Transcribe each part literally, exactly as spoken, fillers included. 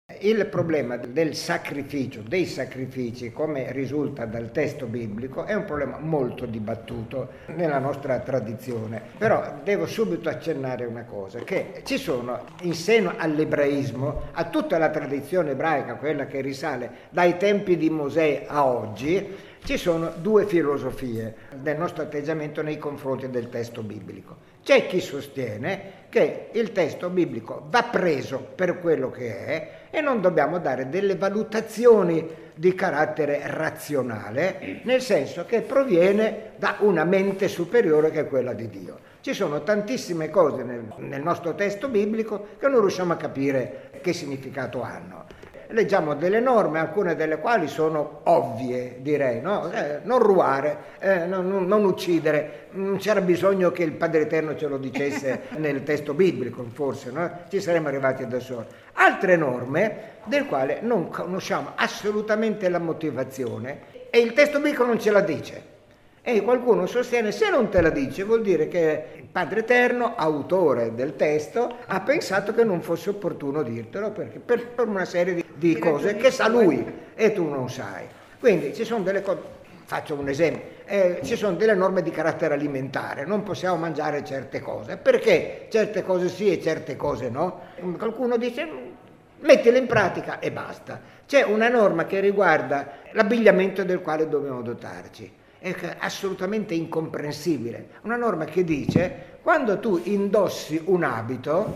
Il problema del sacrificio, dei sacrifici, come risulta dal testo biblico, è un problema molto dibattuto nella nostra tradizione. Però devo subito accennare una cosa, che ci sono in seno all'ebraismo, a tutta la tradizione ebraica, quella che risale dai tempi di Mosè a oggi, ci sono due filosofie del nostro atteggiamento nei confronti del testo biblico. C'è chi sostiene che il testo biblico va preso per quello che è e non dobbiamo dare delle valutazioni di carattere razionale, nel senso che proviene da una mente superiore che è quella di Dio. Ci sono tantissime cose nel, nel nostro testo biblico che non riusciamo a capire che significato hanno. Leggiamo delle norme, alcune delle quali sono ovvie, direi, no? Eh, non ruare, eh, non, non uccidere, non c'era bisogno che il Padre Eterno ce lo dicesse nel testo biblico, forse, no? Ci saremmo arrivati da soli. Altre norme, del quale non conosciamo assolutamente la motivazione e il testo biblico non ce la dice. E qualcuno sostiene, se non te la dice, vuol dire che il Padre Eterno, autore del testo, ha pensato che non fosse opportuno dirtelo, perché per, per una serie di, di cose che sa lui e tu non sai. Quindi ci sono delle cose, faccio un esempio, eh, ci sono delle norme di carattere alimentare, non possiamo mangiare certe cose. Perché certe cose sì e certe cose no? Qualcuno dice, mettile in pratica e basta. C'è una norma che riguarda l'abbigliamento del quale dobbiamo dotarci. È assolutamente incomprensibile. Una norma che dice, quando tu indossi un abito,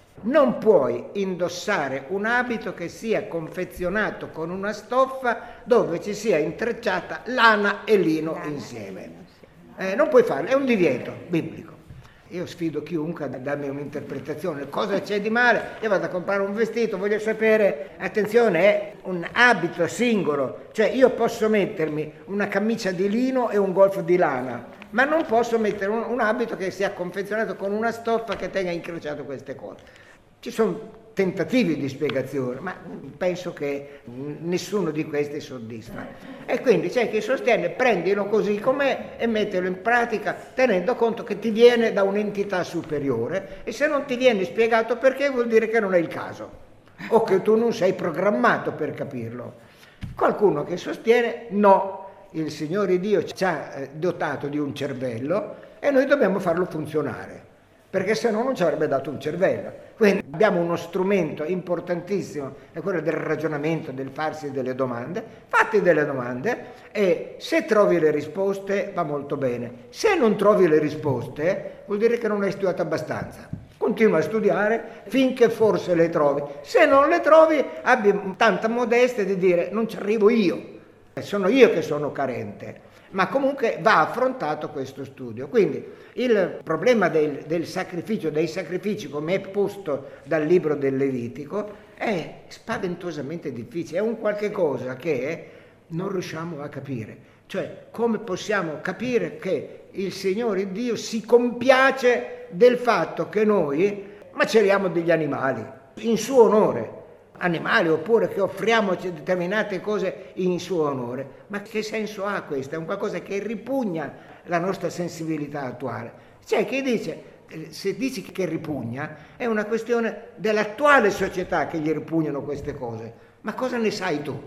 non puoi indossare un abito che sia confezionato con una stoffa dove ci sia intrecciata lana e lino insieme. Eh, non puoi farlo, è un divieto biblico. Io sfido chiunque a darmi un'interpretazione. Cosa c'è di male? Io vado a comprare un vestito, voglio sapere, attenzione, è un abito singolo, cioè io posso mettermi una camicia di lino e un golfo di lana, ma non posso mettere un, un abito che sia confezionato con una stoffa che tenga incrociato queste cose. Ci sono tentativi di spiegazione, ma penso che nessuno di questi soddisfa. E quindi c'è chi sostiene, prendilo così com'è e mettilo in pratica tenendo conto che ti viene da un'entità superiore, e se non ti viene spiegato perché vuol dire che non è il caso o che tu non sei programmato per capirlo. Qualcuno che sostiene no, il Signore Dio ci ha dotato di un cervello e noi dobbiamo farlo funzionare, perché se no non ci avrebbe dato un cervello. Quindi abbiamo uno strumento importantissimo, è quello del ragionamento, del farsi delle domande. Fatti delle domande e se trovi le risposte va molto bene. Se non trovi le risposte vuol dire che non hai studiato abbastanza. Continua a studiare finché forse le trovi. Se non le trovi abbi tanta modestia di dire non ci arrivo io, sono io che sono carente. Ma comunque va affrontato questo studio. Quindi il problema del, del sacrificio, dei sacrifici come è posto dal libro del Levitico, è spaventosamente difficile, è un qualche cosa che non riusciamo a capire. Cioè, come possiamo capire che il Signore Dio si compiace del fatto che noi maceriamo degli animali in suo onore, animali, oppure che offriamo determinate cose in suo onore. Ma che senso ha questo? È un qualcosa che ripugna la nostra sensibilità attuale. C'è chi dice, se dici che ripugna, è una questione dell'attuale società che gli ripugnano queste cose. Ma cosa ne sai tu?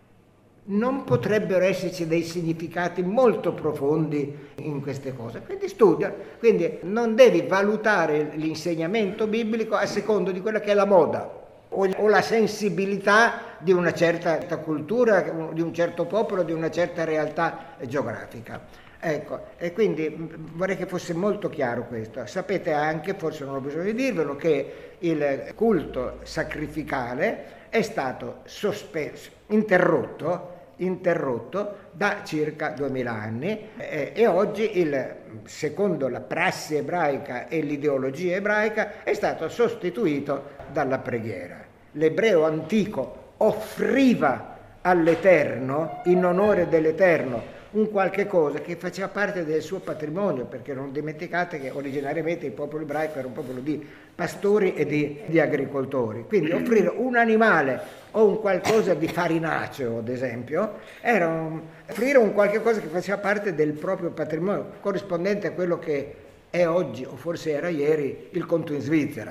Non potrebbero esserci dei significati molto profondi in queste cose. Quindi studia, quindi non devi valutare l'insegnamento biblico a secondo di quella che è la moda o la sensibilità di una certa cultura, di un certo popolo, di una certa realtà geografica. Ecco, e quindi vorrei che fosse molto chiaro questo. Sapete anche, forse non ho bisogno di dirvelo, che il culto sacrificale è stato sospeso, interrotto, interrotto da circa duemila anni eh, e oggi, il, secondo la prassi ebraica e l'ideologia ebraica, è stato sostituito dalla preghiera. L'ebreo antico offriva all'Eterno, in onore dell'Eterno, un qualche cosa che faceva parte del suo patrimonio, perché non dimenticate che originariamente il popolo ebraico era un popolo di pastori e di, di agricoltori. Quindi offrire un animale o un qualcosa di farinaceo, ad esempio, era un, offrire un qualche cosa che faceva parte del proprio patrimonio, corrispondente a quello che è oggi, o forse era ieri, il conto in Svizzera.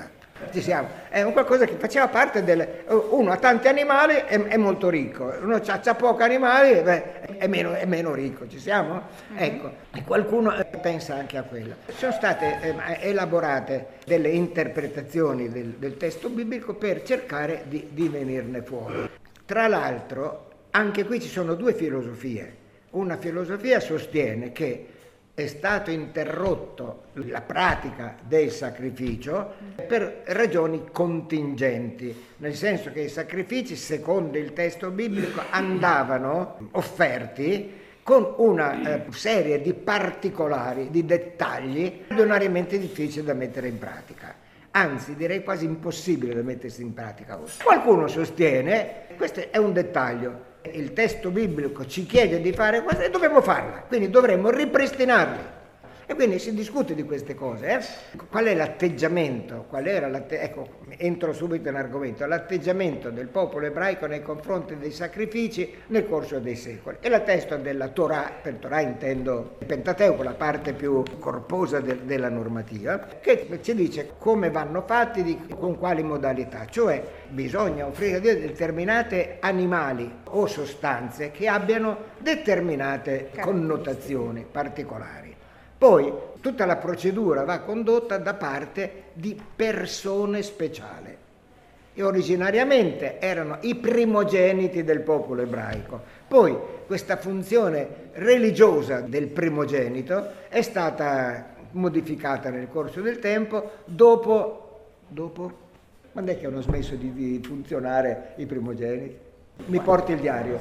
Ci siamo. È un qualcosa che faceva parte del... Uno ha tanti animali, è, è molto ricco, uno ha, ha pochi animali, beh, è, meno, è meno ricco, ci siamo? Ecco, e qualcuno pensa anche a quello. Sono state eh, elaborate delle interpretazioni del, del testo biblico per cercare di, di venirne fuori. Tra l'altro, anche qui ci sono due filosofie. Una filosofia sostiene che è stato interrotto la pratica del sacrificio per ragioni contingenti, nel senso che i sacrifici, secondo il testo biblico, andavano offerti con una eh, serie di particolari, di dettagli ordinariamente difficili da mettere in pratica. Anzi, direi quasi impossibile da mettersi in pratica. Qualcuno sostiene, questo è un dettaglio, il testo biblico ci chiede di fare questo e dobbiamo farla, quindi dovremmo ripristinarli. E quindi si discute di queste cose. Eh? Qual è l'atteggiamento? Qual era l'atte- ecco, entro subito in argomento, l'atteggiamento del popolo ebraico nei confronti dei sacrifici nel corso dei secoli. E la testa della Torah, per Torah intendo il Pentateuco, la parte più corposa de- della normativa, che ci dice come vanno fatti, di, con quali modalità. Cioè bisogna offrire a Dio determinate animali o sostanze che abbiano determinate connotazioni particolari. Poi tutta la procedura va condotta da parte di persone speciali e originariamente erano i primogeniti del popolo ebraico. Poi questa funzione religiosa del primogenito è stata modificata nel corso del tempo dopo... dopo? Quando è che hanno smesso di, di funzionare i primogeniti? Mi porti il diario.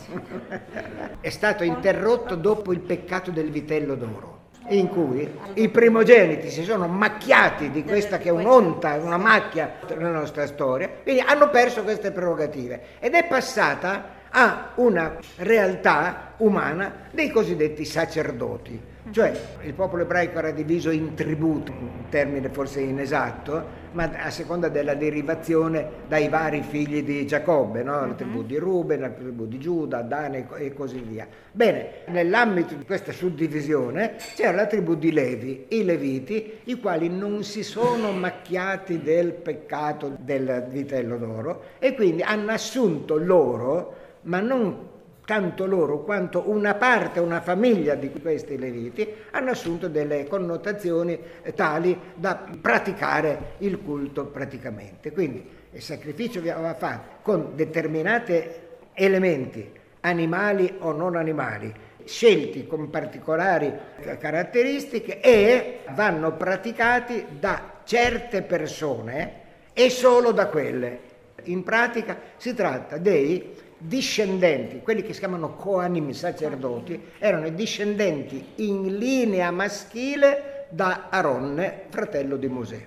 È stato interrotto dopo il peccato del vitello d'oro, in cui i primogeniti si sono macchiati di questa che è un'onta, una macchia nella nostra storia, quindi hanno perso queste prerogative ed è passata a una realtà umana dei cosiddetti sacerdoti. Cioè il popolo ebraico era diviso in tribù, un termine forse inesatto, ma a seconda della derivazione dai vari figli di Giacobbe, no? La tribù di Ruben, la tribù di Giuda, Dan e così via. Bene, nell'ambito di questa suddivisione c'era la tribù di Levi, i Leviti, i quali non si sono macchiati del peccato del vitello d'oro e quindi hanno assunto loro, ma non tanto loro quanto una parte, una famiglia di questi leviti, hanno assunto delle connotazioni tali da praticare il culto praticamente. Quindi il sacrificio veniva fatto con determinati elementi, animali o non animali, scelti con particolari caratteristiche e vanno praticati da certe persone e solo da quelle. In pratica si tratta dei discendenti, quelli che si chiamano Coanim, sacerdoti, erano i discendenti in linea maschile da Aronne, fratello di Mosè,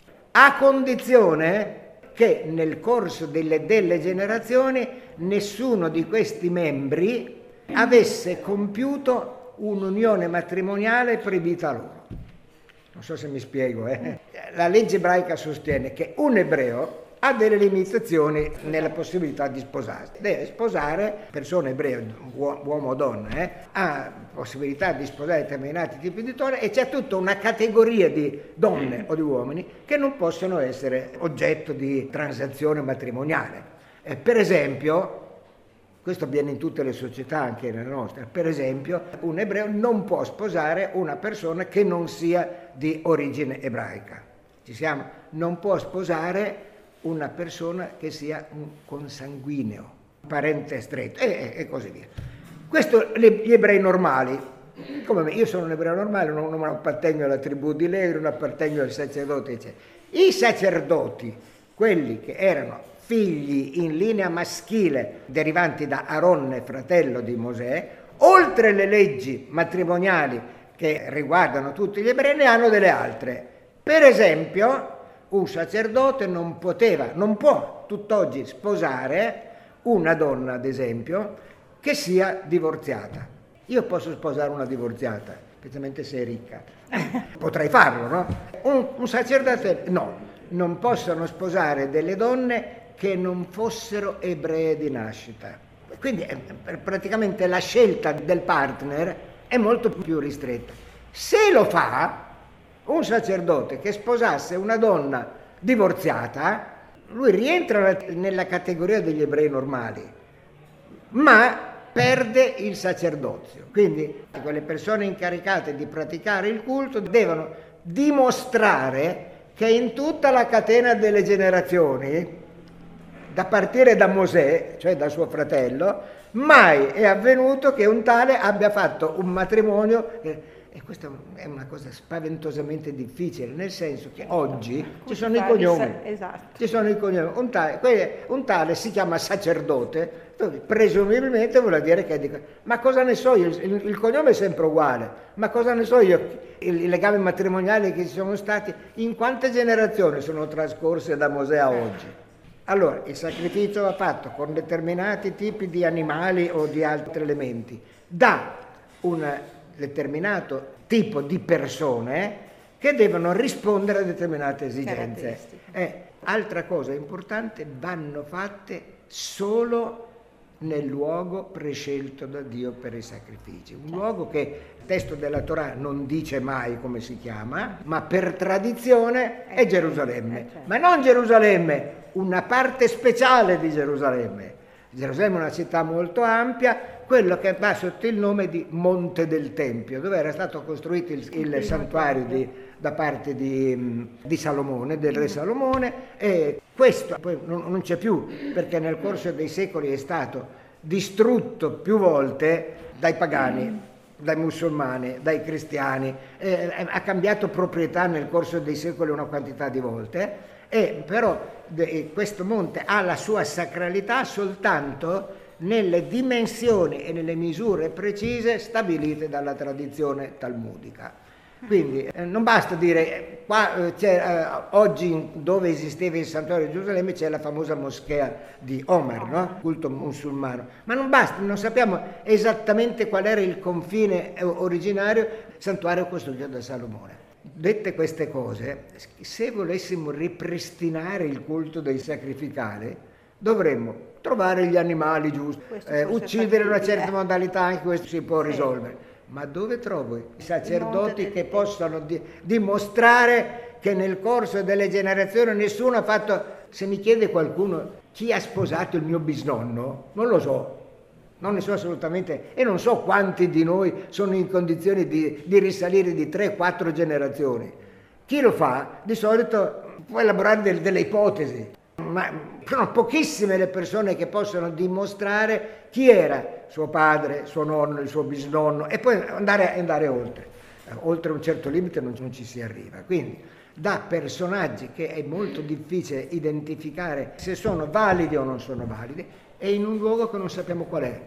a condizione che nel corso delle, delle generazioni nessuno di questi membri avesse compiuto un'unione matrimoniale proibita loro. Non so se mi spiego, eh? La legge ebraica sostiene che un ebreo ha delle limitazioni nella possibilità di sposarsi. Deve sposare persone ebree, uomo o donna, eh? Ha possibilità di sposare determinati tipi di donne e c'è tutta una categoria di donne o di uomini che non possono essere oggetto di transazione matrimoniale. Eh, per esempio, questo avviene in tutte le società, anche nella nostra, per esempio un ebreo non può sposare una persona che non sia di origine ebraica. Ci siamo? Non può sposare una persona che sia un consanguineo, un parente stretto e, e così via. Questo gli ebrei normali, come me, io sono un ebreo normale, non, non appartengo alla tribù di Levi, non appartengo ai sacerdoti, eccetera. I sacerdoti, quelli che erano figli in linea maschile derivanti da Aronne, fratello di Mosè, oltre le leggi matrimoniali che riguardano tutti gli ebrei, ne hanno delle altre. Per esempio, un sacerdote non poteva, non può tutt'oggi sposare una donna, ad esempio, che sia divorziata. Io posso sposare una divorziata, specialmente se è ricca. Potrei farlo, no? Un, un sacerdote no, non possono sposare delle donne che non fossero ebree di nascita. Quindi praticamente la scelta del partner è molto più ristretta. Se lo fa un sacerdote che sposasse una donna divorziata, lui rientra nella categoria degli ebrei normali, ma perde il sacerdozio. Quindi quelle persone incaricate di praticare il culto devono dimostrare che in tutta la catena delle generazioni, da partire da Mosè, cioè da suo fratello, mai è avvenuto che un tale abbia fatto un matrimonio. E questa è una cosa spaventosamente difficile, nel senso che oggi ci sono i cognomi. Esatto. Ci sono i cognomi. Un tale, un tale si chiama sacerdote, presumibilmente vuol dire che dico, ma cosa ne so io, il, il cognome è sempre uguale, ma cosa ne so io, i, i legami matrimoniali che ci sono stati, in quante generazioni sono trascorse da Mosè a oggi? Allora, il sacrificio va fatto con determinati tipi di animali o di altri elementi, da un determinato tipo di persone che devono rispondere a determinate esigenze. Eh, altra cosa importante, vanno fatte solo nel luogo prescelto da Dio per i sacrifici. Un luogo che il testo della Torah non dice mai come si chiama, ma per tradizione è Gerusalemme. Ma non Gerusalemme, una parte speciale di Gerusalemme. Gerusalemme è una città molto ampia, quello che va sotto il nome di Monte del Tempio, dove era stato costruito il, il santuario di, da parte di, di Salomone, del re Salomone, e questo poi non, non c'è più, perché nel corso dei secoli è stato distrutto più volte dai pagani, dai musulmani, dai cristiani, eh, ha cambiato proprietà nel corso dei secoli una quantità di volte, e però de, questo monte ha la sua sacralità soltanto nelle dimensioni e nelle misure precise stabilite dalla tradizione talmudica. Quindi eh, non basta dire, eh, qua, eh, c'è, eh, oggi dove esisteva il santuario di Gerusalemme c'è la famosa moschea di Omar, no? Culto musulmano, ma non basta, non sappiamo esattamente qual era il confine originario, santuario costruito da Salomone. Dette queste cose, se volessimo ripristinare il culto dei sacrificali, dovremmo trovare gli animali giusti, eh, uccidere in una certa modalità, anche questo si può risolvere. Sì. Ma dove trovo i sacerdoti che possano di, dimostrare che nel corso delle generazioni nessuno ha fatto... Se mi chiede qualcuno chi ha sposato il mio bisnonno, non lo so. Non ne so assolutamente, e non so quanti di noi sono in condizioni di, di risalire di tre quattro generazioni. Chi lo fa, di solito può elaborare del, delle ipotesi, ma sono pochissime le persone che possono dimostrare chi era suo padre, suo nonno, il suo bisnonno, e poi andare, andare oltre. Oltre un certo limite non, non ci si arriva. Quindi, da personaggi che è molto difficile identificare se sono validi o non sono validi, e in un luogo che non sappiamo qual è.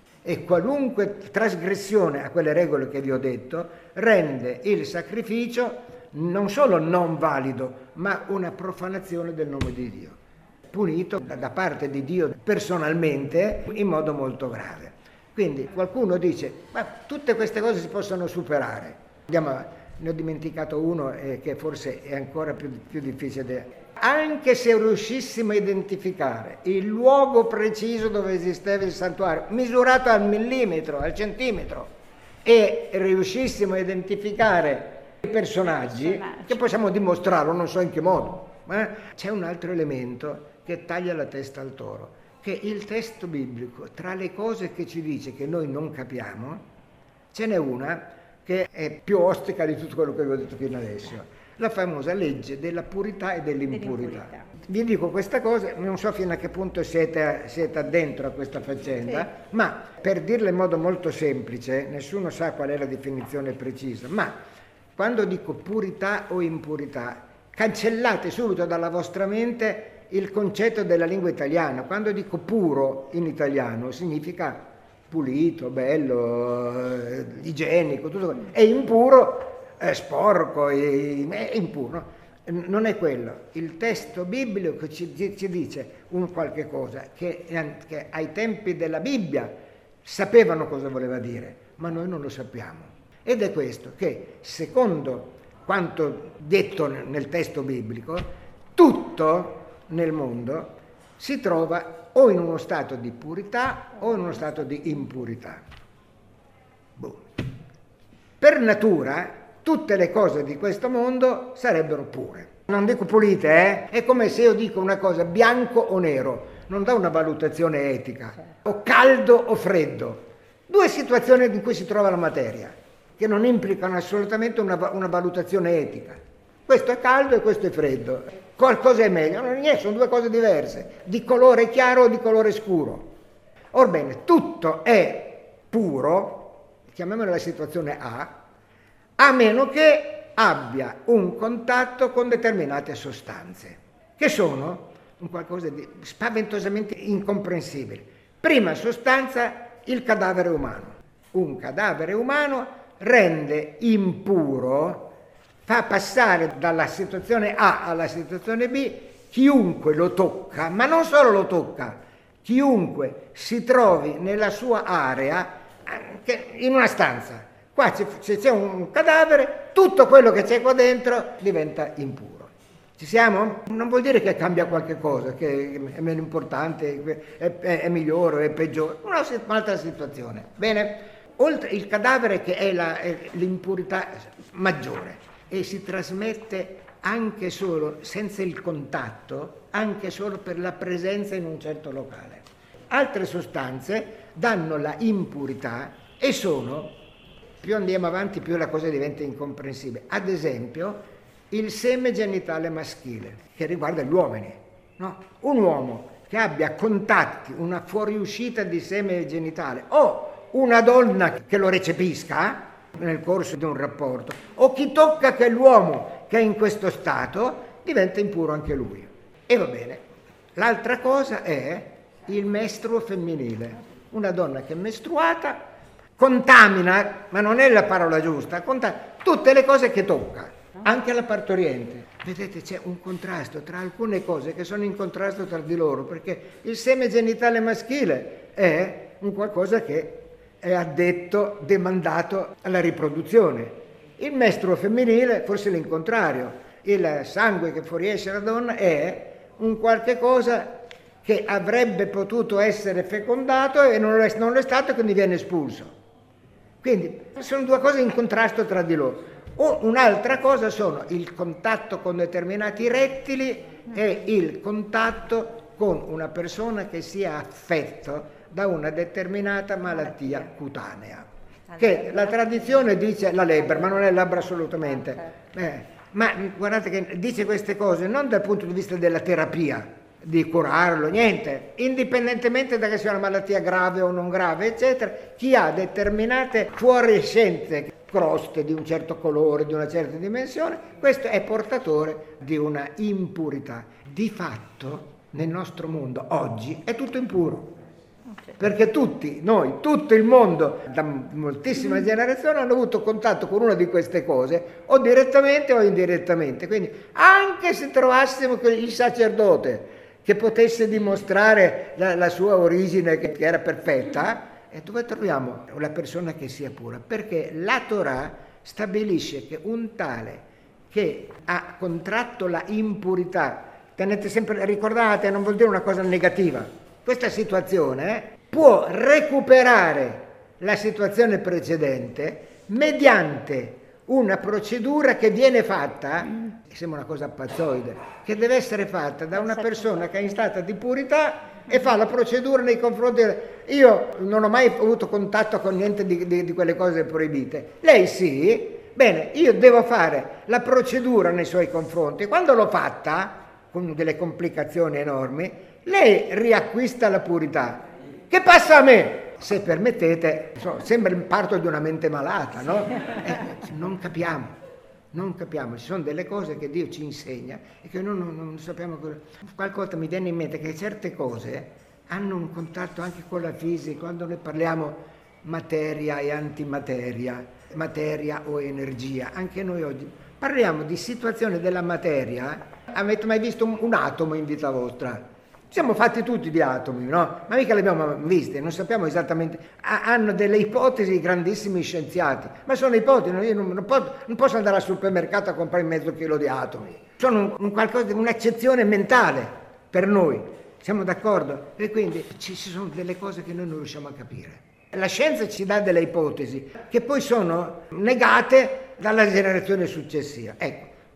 E qualunque trasgressione a quelle regole che vi ho detto rende il sacrificio non solo non valido, ma una profanazione del nome di Dio, punito da parte di Dio personalmente in modo molto grave. Quindi qualcuno dice, ma tutte queste cose si possono superare. Andiamo avanti. Ne ho dimenticato uno eh, che forse è ancora più, più difficile. Anche se riuscissimo a identificare il luogo preciso dove esisteva il santuario, misurato al millimetro, al centimetro, e riuscissimo a identificare i personaggi, personaggi. che possiamo dimostrarlo, non so in che modo, eh? C'è un altro elemento che taglia la testa al toro, che il testo biblico, tra le cose che ci dice che noi non capiamo, ce n'è una che è più ostica di tutto quello che vi ho detto fino adesso. La famosa legge della purità e dell'impurità. dell'impurità. Vi dico questa cosa, non so fino a che punto siete, siete dentro a questa faccenda, sì. Ma per dirla in modo molto semplice, nessuno sa qual è la definizione precisa, ma quando dico purità o impurità, cancellate subito dalla vostra mente il concetto della lingua italiana. Quando dico puro in italiano significa pulito, bello, eh, igienico, tutto quello. E impuro è sporco, è impuro. Non è quello. Il testo biblico ci, ci dice un qualche cosa che, che ai tempi della Bibbia sapevano cosa voleva dire, ma noi non lo sappiamo. Ed è questo, che secondo quanto detto nel testo biblico, tutto nel mondo si trova o in uno stato di purità o in uno stato di impurità. Boh. Per natura tutte le cose di questo mondo sarebbero pure. non dico pulite, eh? È come se io dico una cosa bianco o nero, non dà una valutazione etica, o caldo o freddo. Due situazioni in cui si trova la materia, che non implicano assolutamente una, una valutazione etica. Questo è caldo e questo è freddo. Qualcosa è meglio? Non è niente, sono due cose diverse, di colore chiaro o di colore scuro. Orbene, tutto è puro, chiamiamola la situazione A, a meno che abbia un contatto con determinate sostanze, che sono un qualcosa di spaventosamente incomprensibile. Prima sostanza, il cadavere umano. Un cadavere umano rende impuro, fa passare dalla situazione A alla situazione B chiunque lo tocca, ma non solo lo tocca, chiunque si trovi nella sua area, in una stanza. Qua c'è un cadavere, tutto quello che c'è qua dentro diventa impuro. Ci siamo? Non vuol dire che cambia qualche cosa, che è meno importante, è, è, è migliore, è peggiore, una, un'altra situazione. Bene? Oltre il cadavere che è, la, è l'impurità maggiore e si trasmette anche solo, senza il contatto, anche solo per la presenza in un certo locale. Altre sostanze danno la impurità e sono, più andiamo avanti più la cosa diventa incomprensibile. Ad esempio, il seme genitale maschile, che riguarda gli uomini, no? Un uomo che abbia contatti, una fuoriuscita di seme genitale, o una donna che lo recepisca nel corso di un rapporto, o chi tocca quell'uomo che è in questo stato, diventa impuro anche lui. E va bene. L'altra cosa è il mestruo femminile. Una donna che è mestruata contamina, ma non è la parola giusta, contamina tutte le cose che tocca. Anche la partoriente. Vedete, c'è un contrasto tra alcune cose che sono in contrasto tra di loro, perché il seme genitale maschile è un qualcosa che è addetto, demandato alla riproduzione. Il mestruo femminile, forse l'incontrario, il sangue che fuoriesce alla donna è un qualche cosa che avrebbe potuto essere fecondato e non lo è, non lo è stato, quindi viene espulso. Quindi sono due cose in contrasto tra di loro. O un'altra cosa sono il contatto con determinati rettili e il contatto con una persona che sia affetto da una determinata malattia cutanea. Che la tradizione dice la lebbra, ma non è lebbra assolutamente. Eh, ma guardate che dice queste cose non dal punto di vista della terapia, di curarlo, niente, indipendentemente da che sia una malattia grave o non grave, eccetera, chi ha determinate fluorescenze, croste di un certo colore, di una certa dimensione, questo è portatore di una impurità. Di fatto, nel nostro mondo, oggi, è tutto impuro. Perché tutti noi, tutto il mondo, da moltissime generazioni, hanno avuto contatto con una di queste cose, o direttamente o indirettamente. Quindi, anche se trovassimo il sacerdote che potesse dimostrare la, la sua origine, che, che era perfetta, e dove troviamo una persona che sia pura? Perché la Torah stabilisce che un tale che ha contratto la impurità, tenete sempre, ricordate, non vuol dire una cosa negativa, questa situazione eh, può recuperare la situazione precedente mediante una procedura che viene fatta, sembra una cosa pazzoide, che deve essere fatta da una persona che è in stato di purità e fa la procedura nei confronti. Io non ho mai avuto contatto con niente di, di, di quelle cose proibite. Lei sì, bene, io devo fare la procedura nei suoi confronti. Quando l'ho fatta, con delle complicazioni enormi, lei riacquista la purità. Che passa a me? Se permettete, insomma, sembra il parto di una mente malata, no? Eh, non capiamo. Non capiamo, ci sono delle cose che Dio ci insegna e che noi non, non sappiamo. Qualche volta mi viene in mente che certe cose hanno un contatto anche con la fisica, quando noi parliamo materia e antimateria, materia o energia. Anche noi oggi parliamo di situazione della materia. Avete mai visto un, un atomo in vita vostra? Siamo fatti tutti di atomi, no? Ma mica li abbiamo visti, non sappiamo esattamente. Ha, hanno delle ipotesi grandissimi scienziati, ma sono ipotesi, io non, non, posso, non posso andare al supermercato a comprare mezzo chilo di atomi. Sono un, un qualcosa, un'eccezione mentale per noi, siamo d'accordo? E quindi ci, ci sono delle cose che noi non riusciamo a capire. La scienza ci dà delle ipotesi che poi sono negate dalla generazione successiva. Ecco,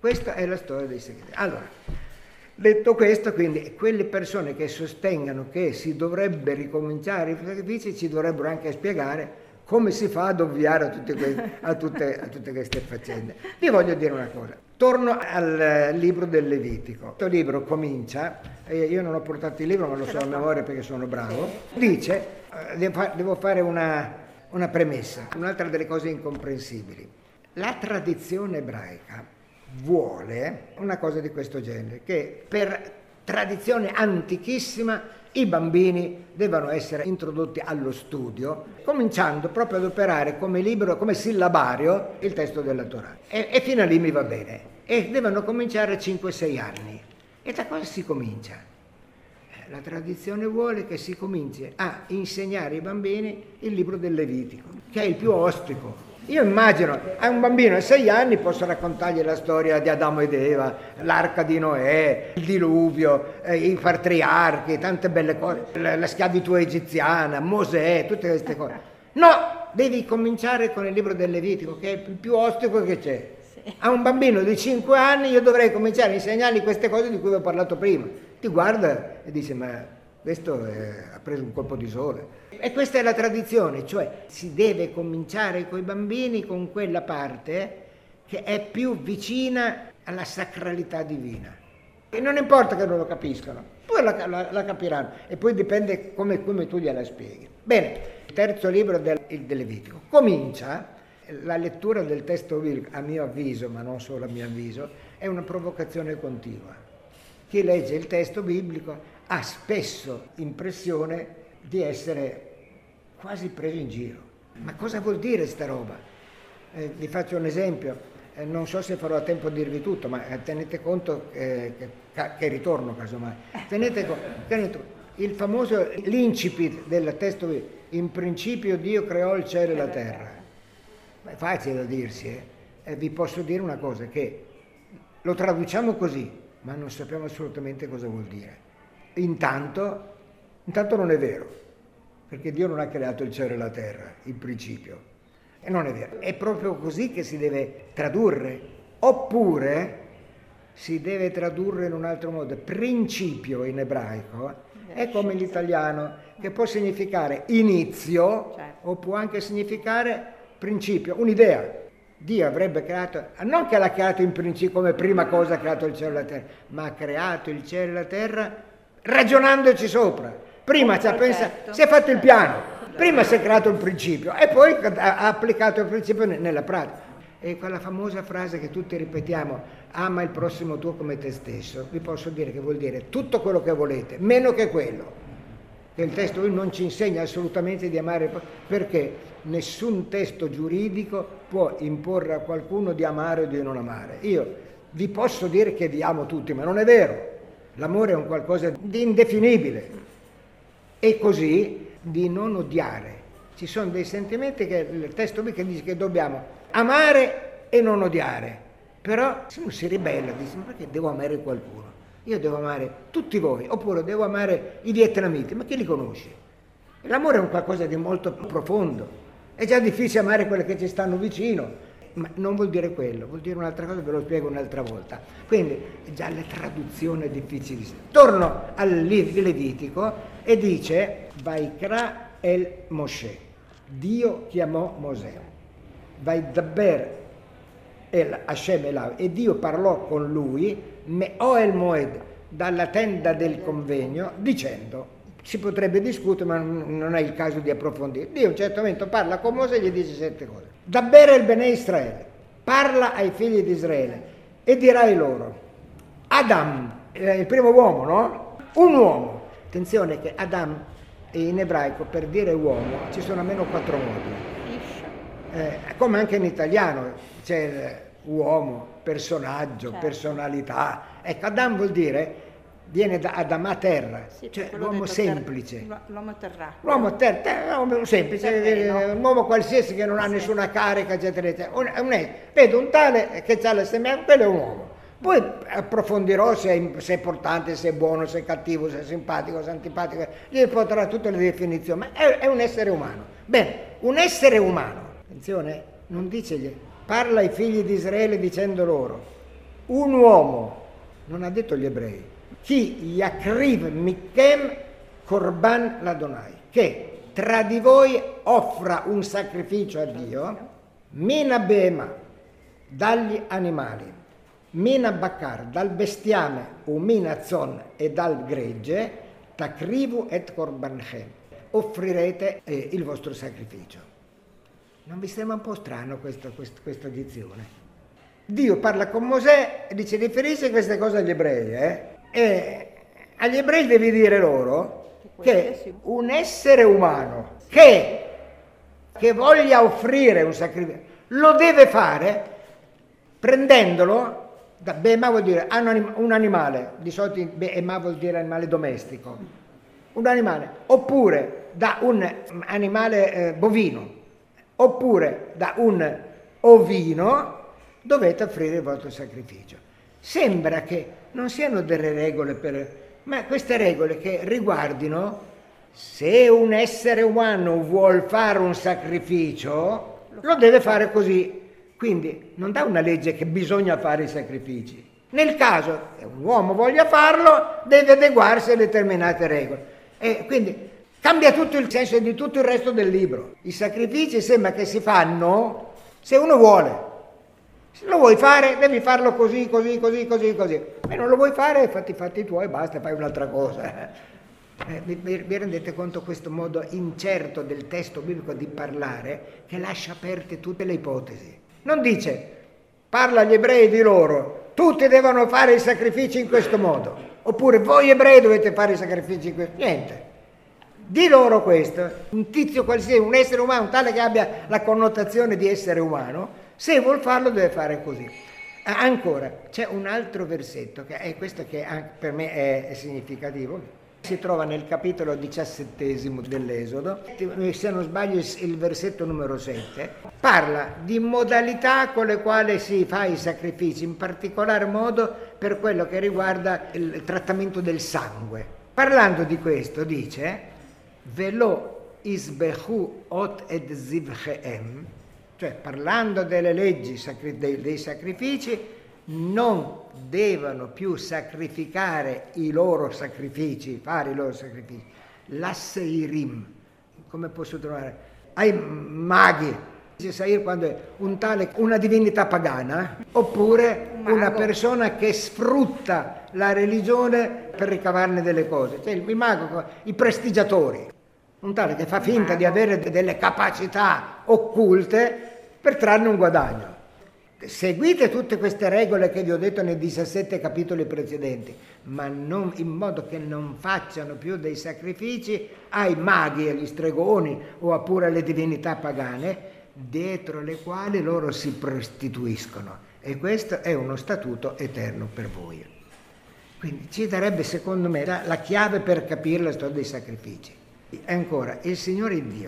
Questa è la storia dei segreti. Allora, detto questo, quindi, quelle persone che sostengano che si dovrebbe ricominciare i sacrifici ci dovrebbero anche spiegare come si fa ad ovviare a tutte, queste, a tutte, a tutte queste faccende. Vi voglio dire una cosa. Torno al libro del Levitico. Questo libro comincia, eh, io non ho portato il libro ma lo so a memoria perché sono bravo, dice, eh, devo fare una, una premessa, un'altra delle cose incomprensibili. La tradizione ebraica vuole una cosa di questo genere, che per tradizione antichissima i bambini devono essere introdotti allo studio, cominciando proprio ad operare come libro, come sillabario, il testo della Torah. E, e fino a lì mi va bene. E devono cominciare a cinque sei anni. E da cosa si comincia? La tradizione vuole che si cominci a insegnare ai bambini il libro del Levitico, che è il più ostico. Io immagino, a un bambino a sei anni posso raccontargli la storia di Adamo ed Eva, l'arca di Noè, il diluvio, eh, i patriarchi, tante belle cose, la, la schiavitù egiziana, Mosè, tutte queste cose. No, devi cominciare con il libro del Levitico, che è il più ostico che c'è. Sì. A un bambino di cinque anni io dovrei cominciare a insegnargli queste cose di cui vi ho parlato prima. Ti guarda e dice, ma questo è, ha preso un colpo di sole. E questa è la tradizione, cioè si deve cominciare con i bambini con quella parte che è più vicina alla sacralità divina. E non importa che non lo capiscano, poi la, la, la capiranno e poi dipende come, come tu gliela spieghi. Bene, il terzo libro del, del Levitico. Comincia la lettura del testo biblico, a mio avviso, ma non solo a mio avviso, è una provocazione continua. Chi legge il testo biblico ha spesso l'impressione di essere quasi preso in giro. Ma cosa vuol dire sta roba? Eh, vi faccio un esempio, eh, non so se farò a tempo di dirvi tutto, ma eh, tenete conto eh, che, che ritorno casomai. Tenete conto, il famoso l'incipit del testo, in principio Dio creò il cielo e la terra. È facile da dirsi, eh? Eh, vi posso dire una cosa, che lo traduciamo così, ma non sappiamo assolutamente cosa vuol dire. Intanto, intanto non è vero, perché Dio non ha creato il cielo e la terra, in principio. E non è vero. È proprio così che si deve tradurre. Oppure si deve tradurre in un altro modo. Principio in ebraico è come l'italiano, che può significare inizio, certo, o può anche significare principio, un'idea. Dio avrebbe creato, non che l'ha creato in principio come prima cosa ha creato il cielo e la terra, ma ha creato il cielo e la terra ragionandoci sopra. Prima ci ha pensato, si è fatto il piano, prima si è creato il principio e poi ha applicato il principio nella pratica. E quella famosa frase che tutti ripetiamo, ama il prossimo tuo come te stesso, vi posso dire che vuol dire tutto quello che volete, meno che quello. Che il testo non ci insegna assolutamente di amare, perché nessun testo giuridico può imporre a qualcuno di amare o di non amare. Io vi posso dire che vi amo tutti, ma non è vero. L'amore è un qualcosa di indefinibile. E così di non odiare. Ci sono dei sentimenti che il testo qui che dice che dobbiamo amare e non odiare. Però se uno si ribella, dice, ma perché devo amare qualcuno? Io devo amare tutti voi, oppure devo amare i vietnamiti, ma chi li conosci? L'amore è un qualcosa di molto profondo. È già difficile amare quelle che ci stanno vicino, ma non vuol dire quello, vuol dire un'altra cosa, ve lo spiego un'altra volta. Quindi già la traduzione è difficilissima. Torno al Levitico e dice Vaikra el Moshe, Dio chiamò Mosè, Vaidaber el Hashem elav, e Dio parlò con lui Me'oel Moed, dalla tenda del convegno, dicendo, si potrebbe discutere ma non è il caso di approfondire. Dio a un certo momento parla con Mosè e gli dice sette cose. Dabber el Bene Israele, parla ai figli di Israele e dirai loro, Adam, il primo uomo, no? Un uomo. Attenzione che Adam in ebraico per dire uomo ci sono almeno quattro modi. Eh, come anche in italiano c'è uomo, personaggio, certo, personalità. Ecco, Adam vuol dire, viene da Adama terra, sì, cioè l'uomo semplice. Ter- l'uomo terra. L'uomo ter- ter- l'uomo semplice, terreno, un uomo qualsiasi che non ha sì, nessuna carica, eccetera, eccetera. Un, un, vedo un tale che ha la sembianza, quello è un uomo. Poi approfondirò se è, se è importante, se è buono, se è cattivo, se è simpatico, se è antipatico, gli porterà tutte le definizioni, ma è, è un essere umano. Bene, un essere umano, attenzione, non dice, parla ai figli di Israele dicendo loro, un uomo, non ha detto gli ebrei, chi yakriv mikem korban ladonai, che tra di voi offra un sacrificio a Dio, mina bema, dagli animali, mina bakar, dal bestiame, o mina zon e dal gregge, takrivu et korbanchem, offrirete eh, il vostro sacrificio. Non vi sembra un po' strano questo, questo, questa dizione? Dio parla con Mosè e dice: riferisci queste cose agli ebrei, eh? E agli ebrei devi dire loro che un essere umano che, che voglia offrire un sacrificio lo deve fare prendendolo da bema, vuol dire un animale, di solito bema vuol dire animale domestico, un animale, oppure da un animale eh, bovino, oppure da un ovino, dovete offrire il vostro sacrificio. Sembra che non siano delle regole per, ma queste regole che riguardino se un essere umano vuol fare un sacrificio, lo deve fare così. Quindi non dà una legge che bisogna fare i sacrifici. Nel caso che un uomo voglia farlo, deve adeguarsi a determinate regole. E quindi cambia tutto il senso di tutto il resto del libro. I sacrifici sembra che si fanno se uno vuole. Se lo vuoi fare, devi farlo così, così, così, così, così. E non lo vuoi fare, fatti i fatti tuoi, basta, fai un'altra cosa. Eh, vi, vi rendete conto questo modo incerto del testo biblico di parlare che lascia aperte tutte le ipotesi? Non dice, parla agli ebrei di loro, tutti devono fare i sacrifici in questo modo, oppure voi ebrei dovete fare i sacrifici in questo modo. Niente. Di loro questo, un tizio qualsiasi, un essere umano, tale che abbia la connotazione di essere umano, se vuol farlo deve fare così. Ancora, c'è un altro versetto, che è questo che per me è, è significativo, si trova nel capitolo diciassettesimo dell'Esodo, se non sbaglio il versetto numero sette, parla di modalità con le quali si fa i sacrifici, in particolar modo per quello che riguarda il trattamento del sangue. Parlando di questo dice, velo isbehu ot ed zivcheem, cioè parlando delle leggi dei sacrifici, non devono più sacrificare i loro sacrifici, fare i loro sacrifici, l'asseirim, come posso trovare? Ai maghi, Seir quando è un tale, una divinità pagana, oppure un una persona che sfrutta la religione per ricavarne delle cose, cioè il mago, i prestigiatori, un tale che fa finta di avere delle capacità occulte per trarne un guadagno. Seguite tutte queste regole che vi ho detto nei diciassette capitoli precedenti, ma non, in modo che non facciano più dei sacrifici ai maghi, agli stregoni o oppure alle divinità pagane, dietro le quali loro si prostituiscono. E questo è uno statuto eterno per voi. Quindi ci darebbe, secondo me, la, la chiave per capire la storia dei sacrifici. E ancora, il Signore Dio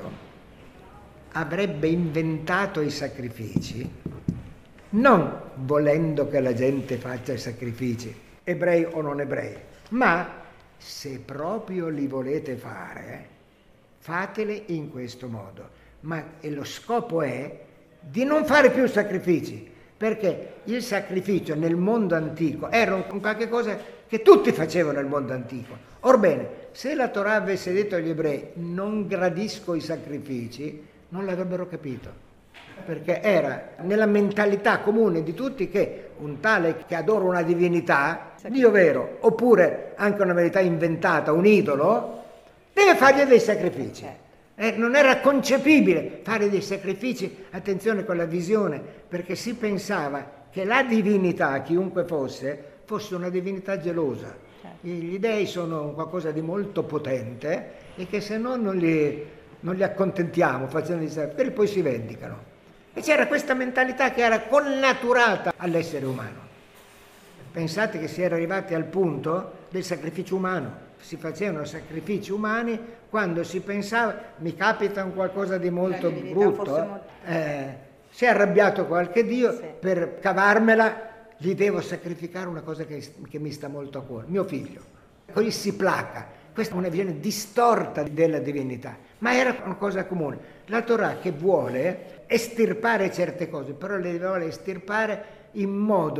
avrebbe inventato i sacrifici non volendo che la gente faccia i sacrifici, ebrei o non ebrei, ma se proprio li volete fare, fateli in questo modo. Ma e lo scopo è di non fare più sacrifici, perché il sacrificio nel mondo antico era un qualche cosa che tutti facevano nel mondo antico. Orbene, se la Torah avesse detto agli ebrei non gradisco i sacrifici, non l'avrebbero capito. Perché era nella mentalità comune di tutti che un tale che adora una divinità, Dio vero, oppure anche una verità inventata, un idolo, deve fargli dei sacrifici. Eh, non era concepibile fare dei sacrifici, attenzione con la visione, perché si pensava che la divinità, chiunque fosse, fosse una divinità gelosa. Gli dei sono qualcosa di molto potente e che se no non li, non li accontentiamo facendo i sacrifici, poi si vendicano. E c'era questa mentalità che era connaturata all'essere umano. Pensate che si era arrivati al punto del sacrificio umano. Si facevano sacrifici umani quando si pensava, mi capita un qualcosa di molto brutto, eh, si è arrabbiato qualche Dio, sì. Per cavarmela gli devo sacrificare una cosa che, che mi sta molto a cuore, mio figlio. Così si placa. Questa è una visione distorta della divinità, ma era una cosa comune. La Torah che vuole estirpare certe cose, però le vuole estirpare in modo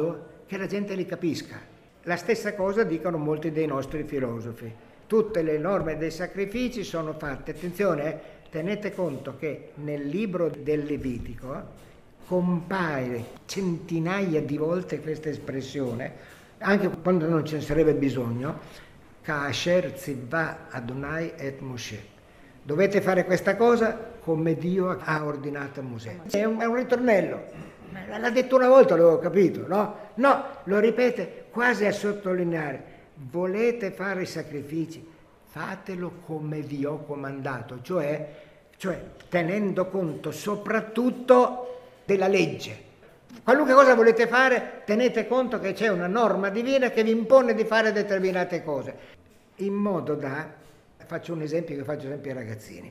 che la gente li capisca. La stessa cosa dicono molti dei nostri filosofi. Tutte le norme dei sacrifici sono fatte, attenzione, eh, tenete conto che nel libro del Levitico compare centinaia di volte questa espressione, anche quando non ce ne sarebbe bisogno, Kasher tzivah Adonai et Moshe. Dovete fare questa cosa come Dio ha ordinato a Mosè. È un, è un ritornello. L'ha detto una volta, l'avevo capito, no? No, lo ripete quasi a sottolineare. Volete fare i sacrifici? Fatelo come vi ho comandato, cioè, cioè tenendo conto soprattutto della legge. Qualunque cosa volete fare, tenete conto che c'è una norma divina che vi impone di fare determinate cose, in modo da... Faccio un esempio che faccio sempre ai ragazzini.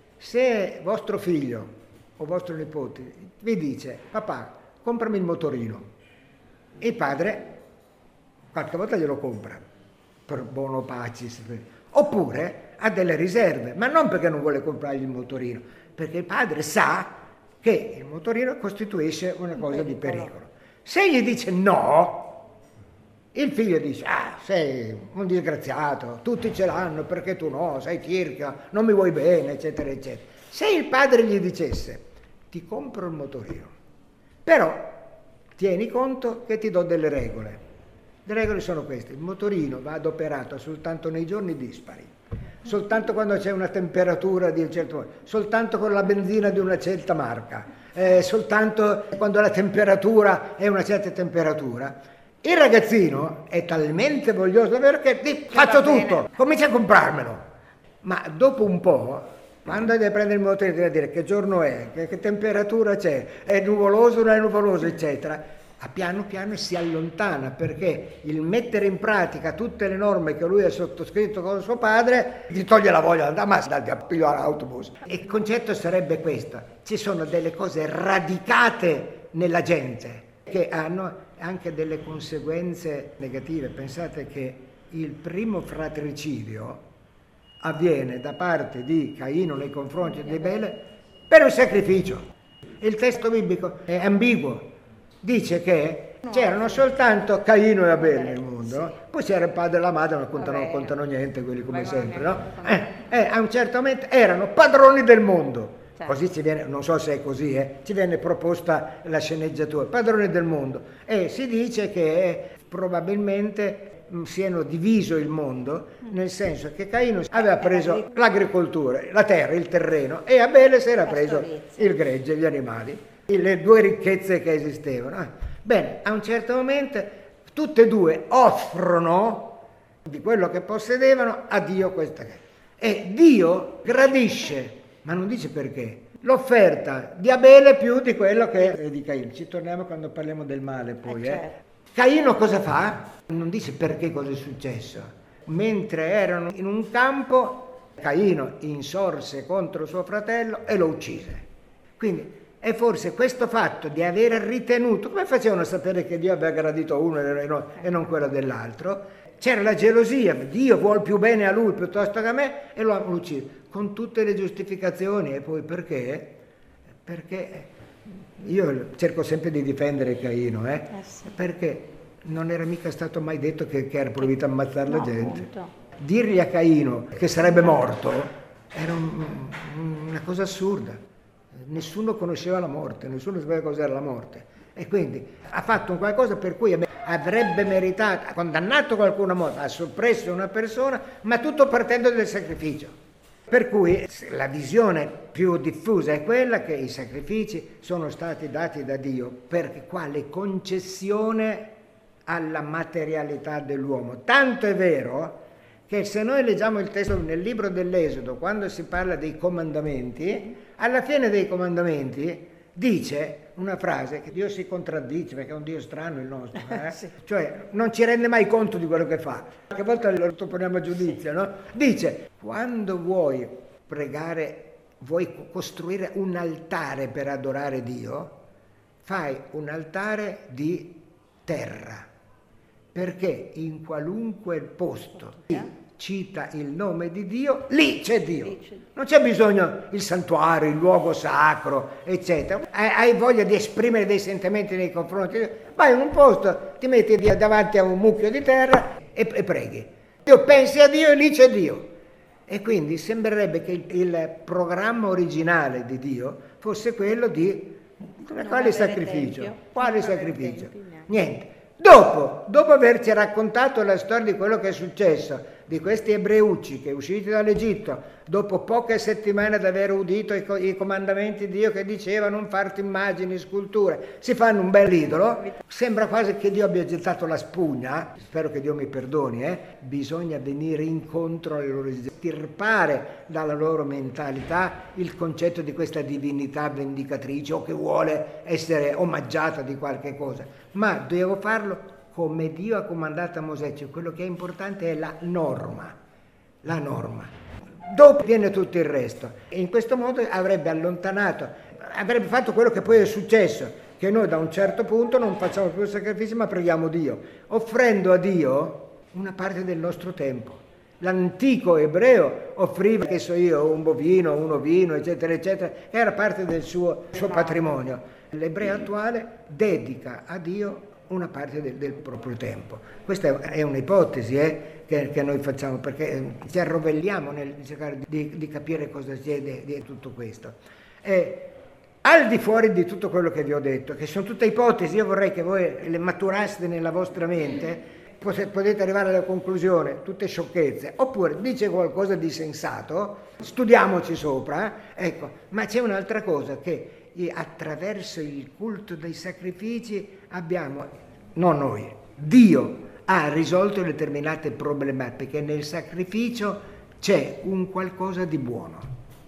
Se vostro figlio o vostro nipote vi dice: papà, comprami il motorino, il padre qualche volta glielo compra, per buono pacis, oppure ha delle riserve, ma non perché non vuole comprargli il motorino, perché il padre sa che il motorino costituisce una cosa di pericolo. Se gli dice no, il figlio dice: ah, sei un disgraziato, tutti ce l'hanno, perché tu no, sei tirchia, non mi vuoi bene, eccetera, eccetera. Se il padre gli dicesse: ti compro il motorino, però tieni conto che ti do delle regole. Le regole sono queste: il motorino va adoperato soltanto nei giorni dispari, soltanto quando c'è una temperatura di un certo modo, soltanto con la benzina di una certa marca, eh, soltanto quando la temperatura è una certa temperatura. Il ragazzino è talmente voglioso che ti faccio tutto, comincia a comprarmelo. Ma dopo un po', quando deve prendere il motorino, deve dire che giorno è, che, che temperatura c'è, è nuvoloso o non è nuvoloso, eccetera. A piano piano si allontana, perché il mettere in pratica tutte le norme che lui ha sottoscritto con suo padre gli toglie la voglia di andare a andare a pigliare l'autobus. E il concetto sarebbe questo: ci sono delle cose radicate nella gente che hanno anche delle conseguenze negative. Pensate che il primo fratricidio avviene da parte di Caino nei confronti di Abele per un sacrificio. Il testo biblico è ambiguo, dice che c'erano soltanto Caino e Abele nel mondo, poi c'era il padre e la madre, non contano, non contano niente quelli come sempre, no? Eh, eh, a un certo momento erano padroni del mondo. Così ci viene, non so se è così, eh, ci viene proposta la sceneggiatura, padroni del mondo, e si dice che probabilmente mh, siano diviso il mondo, nel senso che Caino aveva preso l'agricoltura, la terra, il terreno, e Abele si era preso il gregge, gli animali, le due ricchezze che esistevano. Bene, a un certo momento tutte e due offrono di quello che possedevano a Dio questa cosa, e Dio gradisce, ma non dice perché, l'offerta di Abele più di quello che è di Caino. Ci torniamo quando parliamo del male poi. Eh, certo. eh. Caino cosa fa? Non dice perché cosa è successo. Mentre erano in un campo, Caino insorse contro suo fratello e lo uccise. Quindi è forse questo fatto di aver ritenuto, come facevano a sapere che Dio aveva gradito uno e non quello dell'altro? C'era la gelosia, Dio vuol più bene a lui piuttosto che a me, e lo hanno ucciso. Con tutte le giustificazioni. E poi perché? Perché io cerco sempre di difendere Caino, eh? Eh sì. Perché non era mica stato mai detto che, che era proibito ammazzare no, la gente. Appunto. Dirgli a Caino che sarebbe morto era un, una cosa assurda. Nessuno conosceva la morte, nessuno sapeva cos'era la morte. E quindi ha fatto un qualcosa per cui avrebbe meritato, ha condannato qualcuno a morte, ha soppresso una persona, ma tutto partendo dal sacrificio. Per cui la visione più diffusa è quella che i sacrifici sono stati dati da Dio per quale concessione alla materialità dell'uomo. Tanto è vero che se noi leggiamo il testo nel libro dell'Esodo, quando si parla dei comandamenti, alla fine dei comandamenti dice una frase che Dio si contraddice, perché è un Dio strano il nostro, eh? Sì. Cioè non ci rende mai conto di quello che fa, qualche volta lo sottoponiamo a giudizio, no? Dice: quando vuoi pregare, vuoi costruire un altare per adorare Dio, fai un altare di terra, perché in qualunque posto cita il nome di Dio, lì c'è Dio. Non c'è bisogno il santuario, il luogo sacro, eccetera. Hai voglia di esprimere dei sentimenti nei confronti di Dio, vai in un posto, ti metti davanti a un mucchio di terra e, e preghi. Dio, pensi a Dio e lì c'è Dio. E quindi sembrerebbe che il, il programma originale di Dio fosse quello di quale sacrificio? Quale sacrificio? Niente. Dopo, dopo averci raccontato la storia di quello che è successo, di questi ebreucci che usciti dall'Egitto, dopo poche settimane di aver udito i, i comandamenti di Dio che diceva non farti immagini, sculture, si fanno un bel idolo, sembra quasi che Dio abbia gettato la spugna, spero che Dio mi perdoni, eh? Bisogna venire incontro alle loro esigenze, tirpare dalla loro mentalità il concetto di questa divinità vendicatrice o che vuole essere omaggiata di qualche cosa, ma devo farlo come Dio ha comandato a Mosè, cioè quello che è importante è la norma, la norma. Dopo viene tutto il resto. E in questo modo avrebbe allontanato, avrebbe fatto quello che poi è successo, che noi da un certo punto non facciamo più sacrifici ma preghiamo Dio, offrendo a Dio una parte del nostro tempo. L'antico ebreo offriva, che so io, un bovino, un ovino, eccetera, eccetera, era parte del suo, suo patrimonio. L'ebreo attuale dedica a Dio una parte del, del proprio tempo. Questa è un'ipotesi eh, che, che noi facciamo, perché ci arrovelliamo nel cercare di, di capire cosa c'è di, di tutto questo. E, al di fuori di tutto quello che vi ho detto, che sono tutte ipotesi, io vorrei che voi le maturaste nella vostra mente, potete arrivare alla conclusione, tutte sciocchezze, oppure dice qualcosa di sensato, studiamoci sopra, ecco, ma c'è un'altra cosa, che attraverso il culto dei sacrifici abbiamo, non noi, Dio ha risolto determinate problematiche, perché nel sacrificio c'è un qualcosa di buono.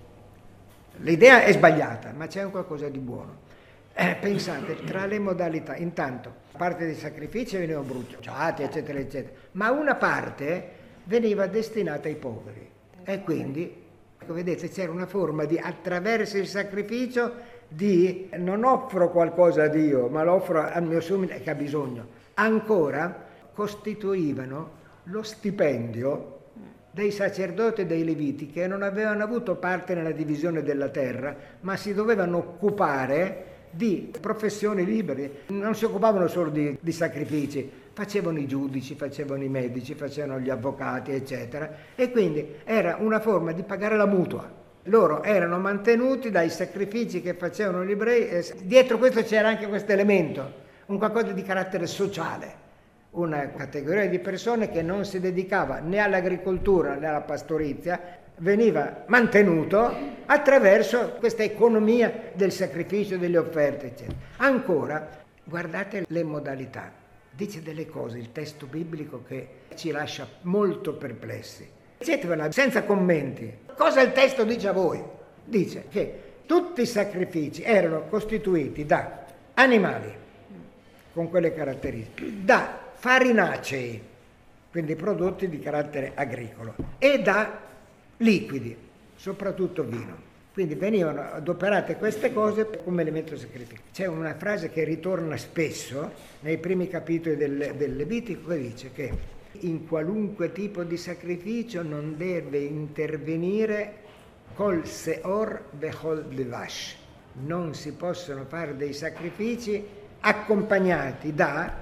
L'idea è sbagliata, ma c'è un qualcosa di buono. Eh, pensate, tra le modalità, intanto, parte dei sacrifici venivano bruciati, eccetera, eccetera, ma una parte veniva destinata ai poveri. E quindi, vedete, c'era una forma di, attraverso il sacrificio, di non offro qualcosa a Dio, ma lo offro al mio summito che ha bisogno. Ancora costituivano lo stipendio dei sacerdoti e dei leviti che non avevano avuto parte nella divisione della terra, ma si dovevano occupare di professioni libere, non si occupavano solo di, di sacrifici, facevano i giudici, facevano i medici, facevano gli avvocati, eccetera, e quindi era una forma di pagare la mutua. Loro erano mantenuti dai sacrifici che facevano gli ebrei, e dietro questo c'era anche questo elemento, un qualcosa di carattere sociale, una categoria di persone che non si dedicava né all'agricoltura né alla pastorizia, veniva mantenuto attraverso questa economia del sacrificio, delle offerte, eccetera. Ancora, guardate le modalità, dice delle cose il testo biblico che ci lascia molto perplessi. Leggetevela senza commenti. Cosa il testo dice a voi? Dice che tutti i sacrifici erano costituiti da animali, con quelle caratteristiche, da farinacei, quindi prodotti di carattere agricolo, e da liquidi, soprattutto vino. Quindi venivano adoperate queste cose come elemento sacrificio. C'è una frase che ritorna spesso nei primi capitoli del, del Levitico che dice che in qualunque tipo di sacrificio non deve intervenire col seor vechol levash. Non si possono fare dei sacrifici accompagnati da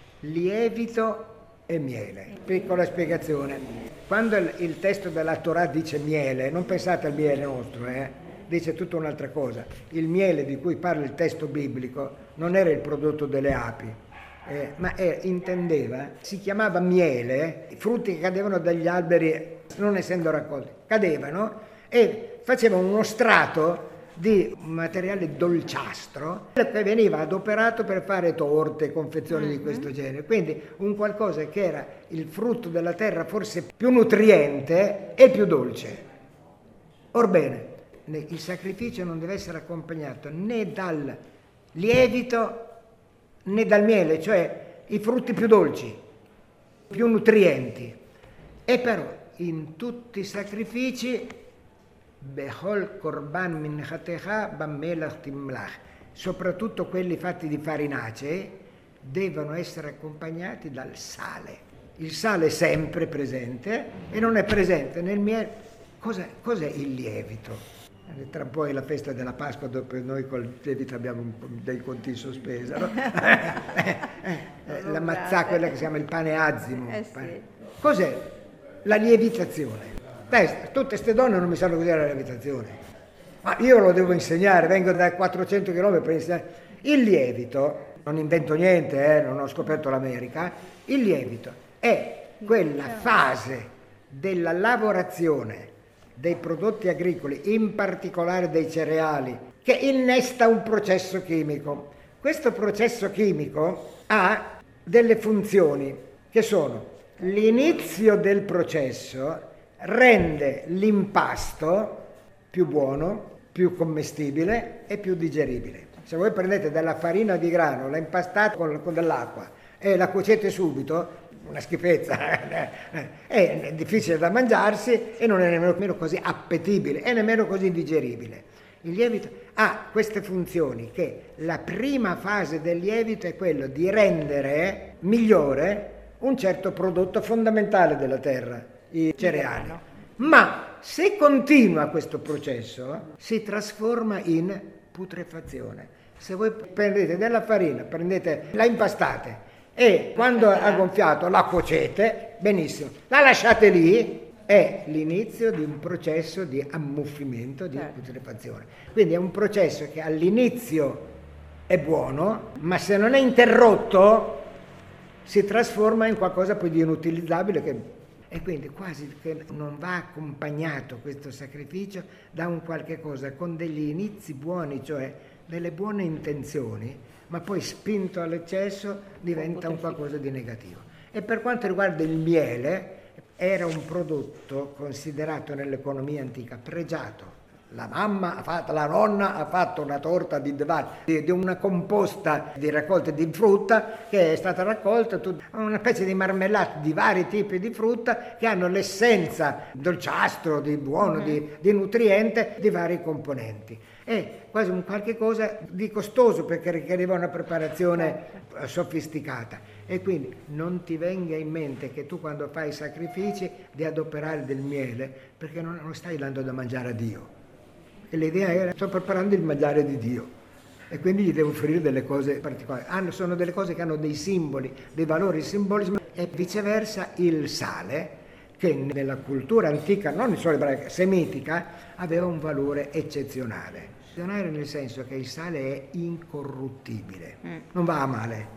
lievito e miele. Piccola spiegazione. Quando il, il testo della Torah dice miele, non pensate al miele nostro, eh? Dice tutta un'altra cosa. Il miele di cui parla il testo biblico non era il prodotto delle api, eh, ma è, intendeva, si chiamava miele, i frutti che cadevano dagli alberi non essendo raccolti, cadevano e facevano uno strato di materiale dolciastro che veniva adoperato per fare torte, confezioni di questo genere. Quindi un qualcosa che era il frutto della terra forse più nutriente e più dolce. Orbene, il sacrificio non deve essere accompagnato né dal lievito né dal miele, cioè i frutti più dolci, più nutrienti. E però in tutti i sacrifici Behol korban minchatecha bammelach timlach, soprattutto quelli fatti di farinacee, devono essere accompagnati dal sale. il sale è sempre presente e non è presente nel miele. Cos'è, cos'è il lievito? Tra un po' è la festa della Pasqua, dove noi col lievito abbiamo un po' dei conti in sospesa, no? La mazzà, quella che si chiama il pane azimo. Eh sì. Cos'è la lievitazione? Beh, tutte queste donne non mi sanno cos'è la lievitazione, ma io lo devo insegnare, vengo da quattrocento chilometri per insegnare. Il lievito, non invento niente, eh, non ho scoperto l'America, il lievito è quella fase della lavorazione dei prodotti agricoli, in particolare dei cereali, che innesta un processo chimico. Questo processo chimico ha delle funzioni che sono: l'inizio del processo rende l'impasto più buono, più commestibile e più digeribile. Se voi prendete della farina di grano, la impastate con, con dell'acqua e la cuocete subito, una schifezza, è difficile da mangiarsi e non è nemmeno così appetibile e nemmeno così digeribile. Il lievito ha queste funzioni, che la prima fase del lievito è quello di rendere migliore un certo prodotto fondamentale della terra, i cereali. Ma se continua questo processo si trasforma in putrefazione. Se voi prendete della farina, prendete, la impastate e quando ha gonfiato la cuocete, benissimo, la lasciate lì, è l'inizio di un processo di ammuffimento, di putrefazione. Quindi è un processo che all'inizio è buono, ma se non è interrotto si trasforma in qualcosa poi di inutilizzabile, che, e quindi quasi che non va accompagnato questo sacrificio da un qualche cosa con degli inizi buoni, cioè delle buone intenzioni, ma poi spinto all'eccesso diventa un qualcosa di negativo. E per quanto riguarda il miele, era un prodotto considerato nell'economia antica pregiato. La mamma ha fatto, la nonna ha fatto una torta di, di, di una composta di raccolte di frutta che è stata raccolta, una specie di marmellata di vari tipi di frutta che hanno l'essenza dolciastro, di buono, mm-hmm. di, di nutriente, di vari componenti. È quasi un qualche cosa di costoso perché richiedeva una preparazione sofisticata. E quindi non ti venga in mente che tu quando fai i sacrifici di adoperare del miele, perché non lo stai dando da mangiare a Dio. E l'idea era: sto preparando il mangiare di Dio e quindi gli devo offrire delle cose particolari. Hanno, sono delle cose che hanno dei simboli, dei valori simbolici, e viceversa il sale, che nella cultura antica, non solo ebraica, semitica, aveva un valore eccezionale. Eccezionale nel senso che il sale è incorruttibile, non va a male.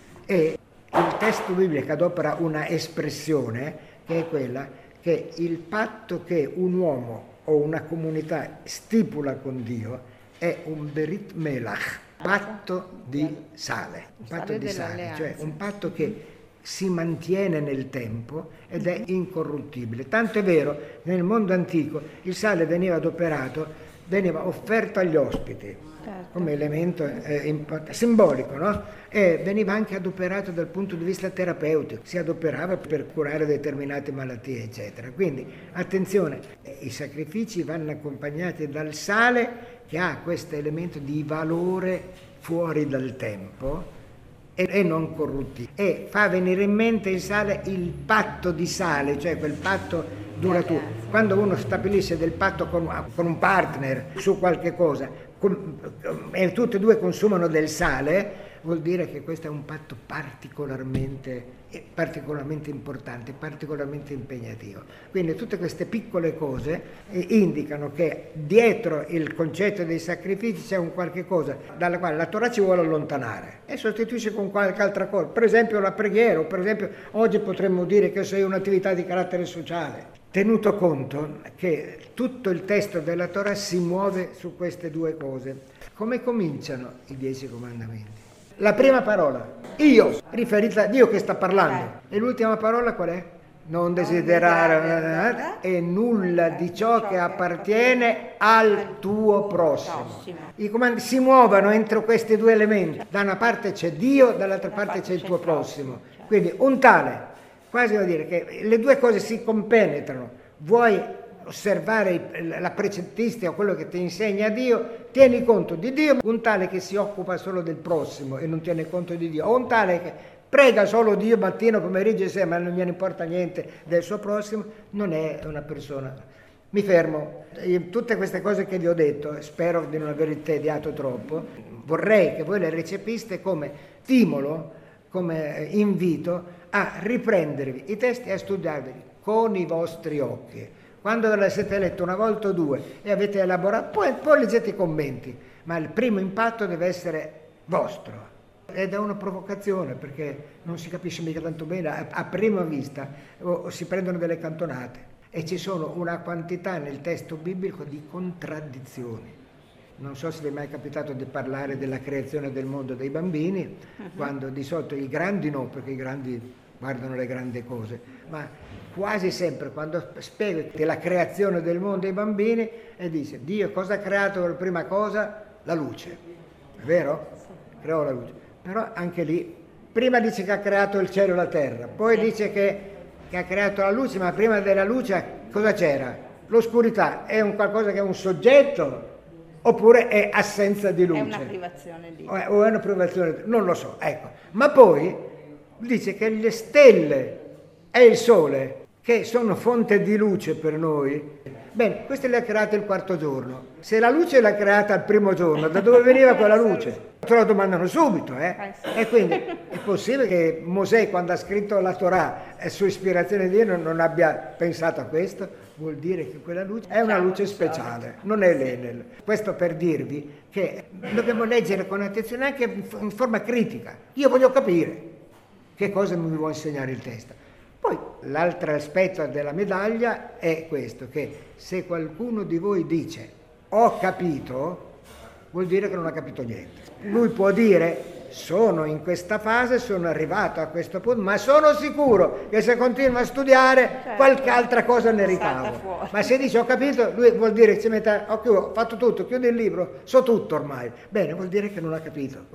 E il testo biblico adopera una espressione che è quella che il patto che un uomo o una comunità stipula con Dio è un berit melach, patto di sale, un patto di sale, cioè un patto che si mantiene nel tempo ed è incorruttibile. Tanto è vero, nel mondo antico il sale veniva adoperato, veniva offerto agli ospiti, certo, come elemento eh, simbolico, no? E veniva anche adoperato dal punto di vista terapeutico, si adoperava per curare determinate malattie, eccetera. Quindi, attenzione, i sacrifici vanno accompagnati dal sale, che ha questo elemento di valore fuori dal tempo e, e non corruttibile. E fa venire in mente il sale il patto di sale, cioè quel patto duraturo. Quando uno stabilisce del patto con, con un partner su qualche cosa con, e tutti e due consumano del sale, vuol dire che questo è un patto particolarmente, particolarmente importante, particolarmente impegnativo. Quindi tutte queste piccole cose eh, indicano che dietro il concetto dei sacrifici c'è un qualche cosa dalla quale la Torah ci vuole allontanare e sostituisce con qualche altra cosa, per esempio la preghiera, o per esempio oggi potremmo dire che sia un'attività di carattere sociale, tenuto conto che tutto il testo della Torah si muove su queste due cose. Come cominciano i Dieci Comandamenti? La prima parola, io, riferita a Dio che sta parlando. E l'ultima parola qual è? Non desiderare e nulla di ciò che appartiene al tuo prossimo. I comandi si muovono entro questi due elementi. Da una parte c'è Dio, dall'altra parte c'è il tuo prossimo. Quindi un tale, quasi vuol dire che le due cose si compenetrano. Vuoi osservare la precettistica o quello che ti insegna Dio, tieni conto di Dio, un tale che si occupa solo del prossimo e non tiene conto di Dio, o un tale che prega solo Dio mattino, pomeriggio e sera, ma non gliene importa niente del suo prossimo, non è una persona. Mi fermo. Io, tutte queste cose che vi ho detto, spero di non aver tediato troppo, vorrei che voi le recepiste come stimolo, come invito a riprendervi i testi e a studiarli con i vostri occhi. Quando ve li siete letto una volta o due e avete elaborato, poi, poi leggete i commenti, ma il primo impatto deve essere vostro. Ed è una provocazione, perché non si capisce mica tanto bene a, a prima vista, o, o si prendono delle cantonate. E ci sono una quantità nel testo biblico di contraddizioni. Non so se vi è mai capitato di parlare della creazione del mondo dei bambini, uh-huh. quando di solito i grandi no, perché i grandi guardano le grandi cose, ma quasi sempre quando spiego della creazione del mondo dei bambini e dice Dio cosa ha creato per prima cosa? La luce, è vero? Creò la luce, però anche lì prima dice che ha creato il cielo e la terra, poi dice che che ha creato la luce, ma prima della luce cosa c'era? L'oscurità è un qualcosa che è un soggetto oppure è assenza di luce? È una privazione di... O è, o è una privazione, non lo so, ecco. Ma poi dice che le stelle e il sole, che sono fonte di luce per noi, bene, queste le ha create il quarto giorno. Se la luce l'ha creata il primo giorno, da dove veniva quella luce? Te lo domandano subito, eh? E quindi è possibile che Mosè, quando ha scritto la Torah, su ispirazione di Dio, non abbia pensato a questo? Vuol dire che quella luce è una luce speciale, non è l'Enel. Questo per dirvi che dobbiamo leggere con attenzione anche in forma critica. Io voglio capire che cosa mi vuole insegnare il testo. Poi l'altro aspetto della medaglia è questo, che se qualcuno di voi dice ho capito, vuol dire che non ha capito niente. Lui può dire sono in questa fase, sono arrivato a questo punto, ma sono sicuro che se continuo a studiare certo, qualche altra cosa ne ricavo. Ma se dice ho capito, lui vuol dire che si mette, ho, chiuso, ho fatto tutto, chiudo il libro, so tutto ormai. Bene, vuol dire che non ha capito.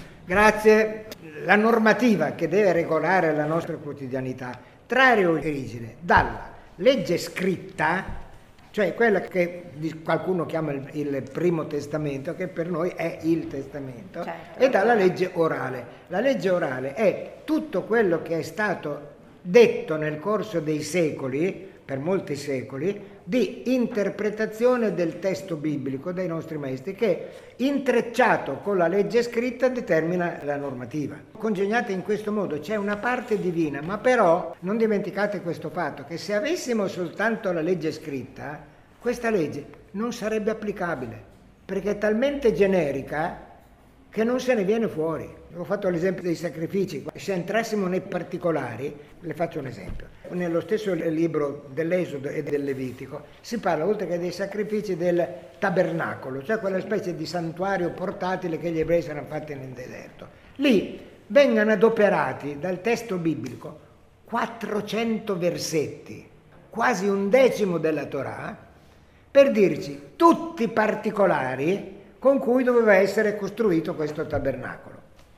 Grazie. La normativa che deve regolare la nostra quotidianità trae origine dalla legge scritta, cioè quella che qualcuno chiama il, il primo testamento, che per noi è il testamento, certo, e dalla legge orale. La legge orale è tutto quello che è stato detto nel corso dei secoli, per molti secoli, di interpretazione del testo biblico dai nostri maestri, che intrecciato con la legge scritta determina la normativa. Congegnata in questo modo c'è una parte divina, ma però non dimenticate questo fatto, che se avessimo soltanto la legge scritta, questa legge non sarebbe applicabile, perché è talmente generica che non se ne viene fuori. Ho fatto l'esempio dei sacrifici. Se entrassimo nei particolari, le faccio un esempio. Nello stesso libro dell'Esodo e del Levitico si parla, oltre che dei sacrifici, del tabernacolo, cioè quella specie di santuario portatile che gli ebrei si erano fatti nel deserto. Lì vengono adoperati dal testo biblico quattrocento versetti, quasi un decimo della Torah, per dirci tutti i particolari con cui doveva essere costruito questo tabernacolo.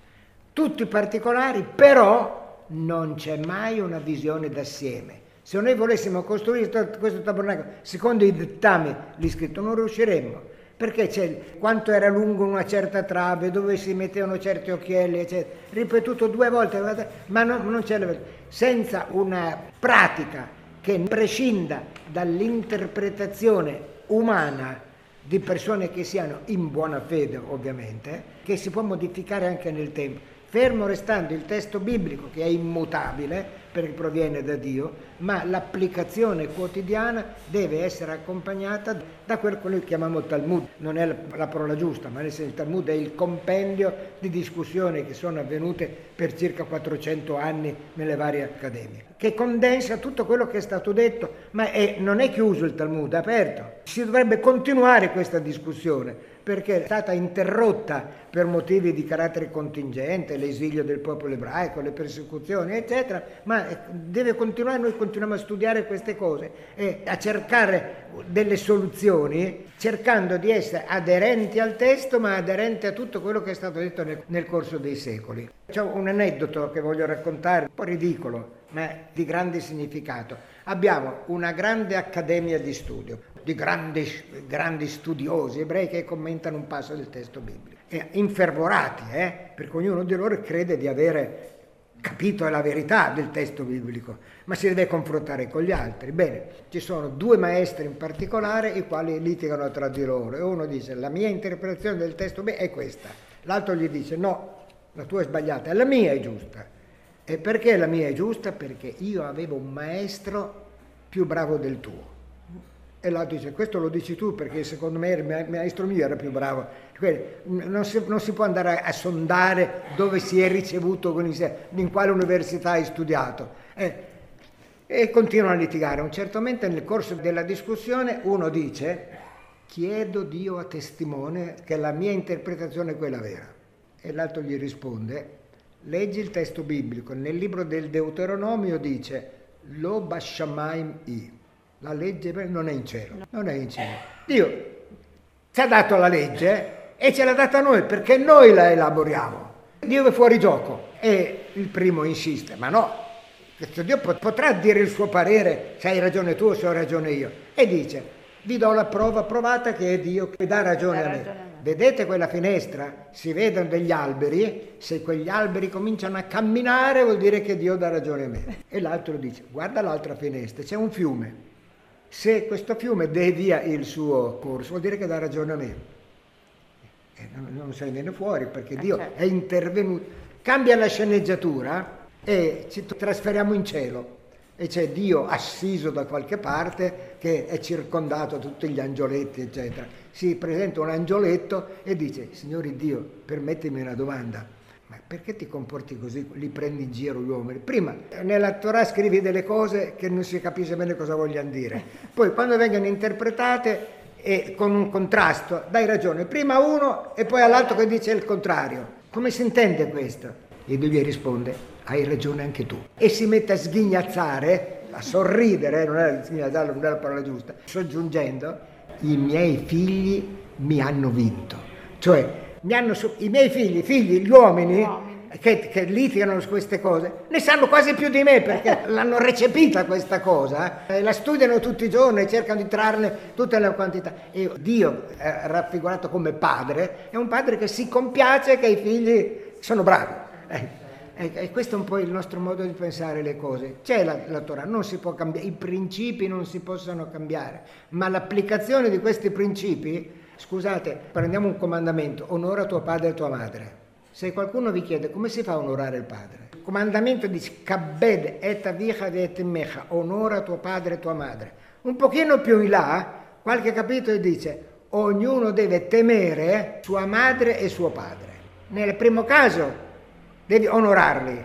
Tutti i particolari, però non c'è mai una visione d'assieme. Se noi volessimo costruire questo tabernacolo secondo i dettami lì scritto non riusciremmo, perché c'è quanto era lungo una certa trave, dove si mettevano certi occhielli, eccetera, ripetuto due volte, ma no, non c'è la... senza una pratica che prescinda dall'interpretazione umana di persone che siano in buona fede, ovviamente, che si può modificare anche nel tempo, fermo restando il testo biblico che è immutabile perché proviene da Dio, ma l'applicazione quotidiana deve essere accompagnata da quello che noi chiamiamo Talmud. Non è la parola giusta, ma nel senso il Talmud è il compendio di discussioni che sono avvenute per circa quattrocento anni nelle varie accademie, che condensa tutto quello che è stato detto, ma è, non è chiuso il Talmud, è aperto. Si dovrebbe continuare questa discussione, perché è stata interrotta per motivi di carattere contingente, l'esilio del popolo ebraico, le persecuzioni, eccetera, ma deve continuare, noi continuiamo a studiare queste cose e a cercare delle soluzioni, cercando di essere aderenti al testo, ma aderenti a tutto quello che è stato detto nel, nel corso dei secoli. C'è un aneddoto che voglio raccontare, un po' ridicolo, ma di grande significato. Abbiamo una grande accademia di studio, di grandi, grandi studiosi ebrei che commentano un passo del testo biblico, e infervorati, eh? Perché ognuno di loro crede di avere capito la verità del testo biblico, ma si deve confrontare con gli altri. Bene, ci sono due maestri in particolare i quali litigano tra di loro e uno dice la mia interpretazione del testo biblico è questa, l'altro gli dice no, la tua è sbagliata, la mia è giusta. E perché la mia è giusta? Perché io avevo un maestro più bravo del tuo. E l'altro dice, questo lo dici tu perché secondo me il maestro mio era più bravo. Non si, non si può andare a, a sondare dove si è ricevuto, in quale università hai studiato. Eh, e continuano a litigare. A un certo momento nel corso della discussione uno dice, chiedo Dio a testimone che la mia interpretazione è quella vera. E l'altro gli risponde, leggi il testo biblico, nel libro del Deuteronomio dice, lo bashamayim i. La legge non è in cielo, non è in cielo. Dio ci ha dato la legge e ce l'ha data a noi perché noi la elaboriamo. Dio è fuori gioco. E il primo insiste, ma no, questo Dio potrà dire il suo parere se hai ragione tu o se ho ragione io. E dice, vi do la prova provata che è Dio che dà ragione a me. Vedete quella finestra? Si vedono degli alberi, se quegli alberi cominciano a camminare vuol dire che Dio dà ragione a me. E l'altro dice, guarda l'altra finestra, c'è un fiume. Se questo fiume devia il suo corso vuol dire che dà ragione a me. E non, non se ne viene fuori perché Dio è intervenuto. Cambia la sceneggiatura e ci trasferiamo in cielo. E c'è Dio assiso da qualche parte che è circondato da tutti gli angioletti, eccetera. Si presenta un angioletto e dice, Signore Dio, permettimi una domanda. Ma perché ti comporti così? Li prendi in giro gli uomini? Prima nella Torah scrivi delle cose che non si capisce bene cosa vogliano dire. Poi quando vengono interpretate e con un contrasto, dai ragione. Prima a uno e poi all'altro che dice il contrario. Come si intende questo? E Dio gli risponde, hai ragione anche tu. E si mette a sghignazzare, a sorridere, non è sghignazzare, non è la parola giusta, soggiungendo, i miei figli mi hanno vinto. Cioè, mi hanno, i miei figli, figli, gli uomini che, che litigano su queste cose, ne sanno quasi più di me perché l'hanno recepita questa cosa, eh, la studiano tutti i giorni, cercano di trarne tutte le quantità. E Dio, eh, raffigurato come padre, è un padre che si compiace che i figli sono bravi. Eh. E questo è un po' il nostro modo di pensare le cose. C'è la, la Torah, non si può cambiare, i principi non si possono cambiare, ma l'applicazione di questi principi, scusate, prendiamo un comandamento, onora tuo padre e tua madre. Se qualcuno vi chiede come si fa a onorare il padre, il comandamento dice kabbed et avicha et emmecha, onora tuo padre e tua madre. Un pochino più in là, qualche capitolo dice ognuno deve temere sua madre e suo padre. Nel primo caso devi onorarli,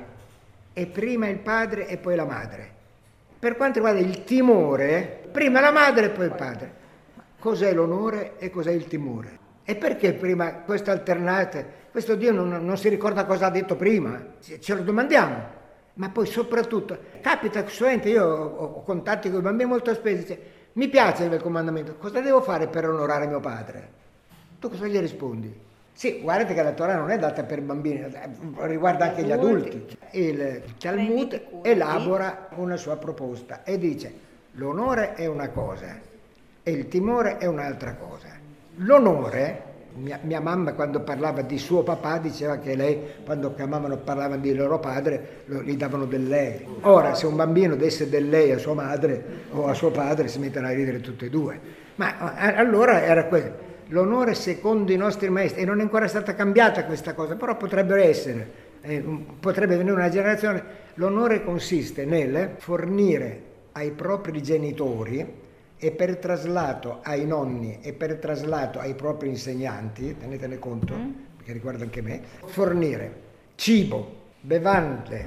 e prima il padre e poi la madre. Per quanto riguarda il timore, prima la madre e poi il padre. Cos'è l'onore e cos'è il timore? E perché prima queste alternate? Questo Dio non, non si ricorda cosa ha detto prima, ce lo domandiamo. Ma poi soprattutto, capita sovente, io ho, ho contatti con i bambini molto spesso, dice, mi piace il comandamento, cosa devo fare per onorare mio padre? Tu cosa gli rispondi? Sì, guardate che la Torah non è data per bambini, riguarda anche gli adulti. Il Talmud elabora una sua proposta e dice l'onore è una cosa e il timore è un'altra cosa. L'onore, mia, mia mamma quando parlava di suo papà diceva che lei, quando chiamavano parlavano di loro padre, lo, gli davano del lei. Ora, se un bambino desse del lei a sua madre o a suo padre si mettono a ridere tutte e due. Ma allora era questo. L'onore secondo i nostri maestri, e non è ancora stata cambiata questa cosa, però potrebbe essere, eh, potrebbe venire una generazione, l'onore consiste nel fornire ai propri genitori e per traslato ai nonni e per traslato ai propri insegnanti, tenetene conto, mm. perché riguarda anche me, fornire cibo, bevande,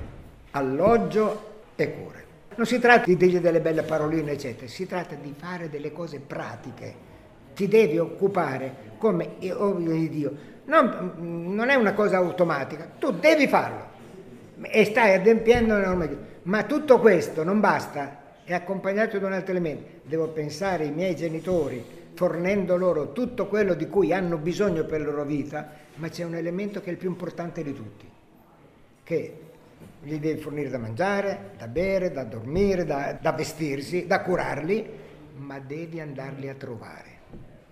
alloggio e cure. Non si tratta di dirgli delle belle paroline, eccetera, si tratta di fare delle cose pratiche. Ti devi occupare come ovvio di Dio. Non, non è una cosa automatica, tu devi farlo e stai adempiendo le norme. Ma tutto questo non basta, è accompagnato da un altro elemento. Devo pensare ai miei genitori, fornendo loro tutto quello di cui hanno bisogno per la loro vita, ma c'è un elemento che è il più importante di tutti, che gli devi fornire da mangiare, da bere, da dormire, da, da vestirsi, da curarli, ma devi andarli a trovare.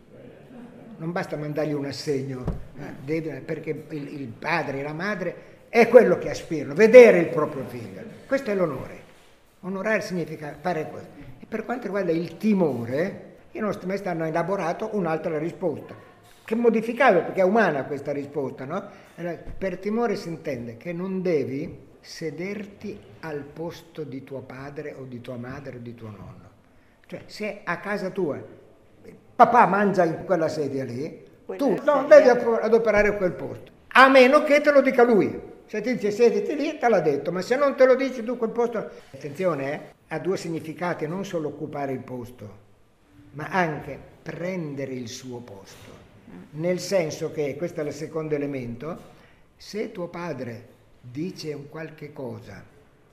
Non basta mandargli un assegno, devi, perché il, il padre e la madre è quello che aspirano, vedere il proprio figlio. Questo è l'onore. Onorare significa fare questo. E per quanto riguarda il timore, i nostri maestri hanno elaborato un'altra risposta, che è modificabile perché è umana questa risposta, no? Per timore si intende che non devi sederti al posto di tuo padre o di tua madre o di tuo nonno. Cioè, se a casa tua papà mangia in quella sedia lì, tu non devi adoperare quel posto, a meno che te lo dica lui. Se ti dice sediti lì, te l'ha detto, ma se non te lo dici tu quel posto... Attenzione, eh, ha due significati, non solo occupare il posto, ma anche prendere il suo posto. Nel senso che, questo è il secondo elemento, se tuo padre dice un qualche cosa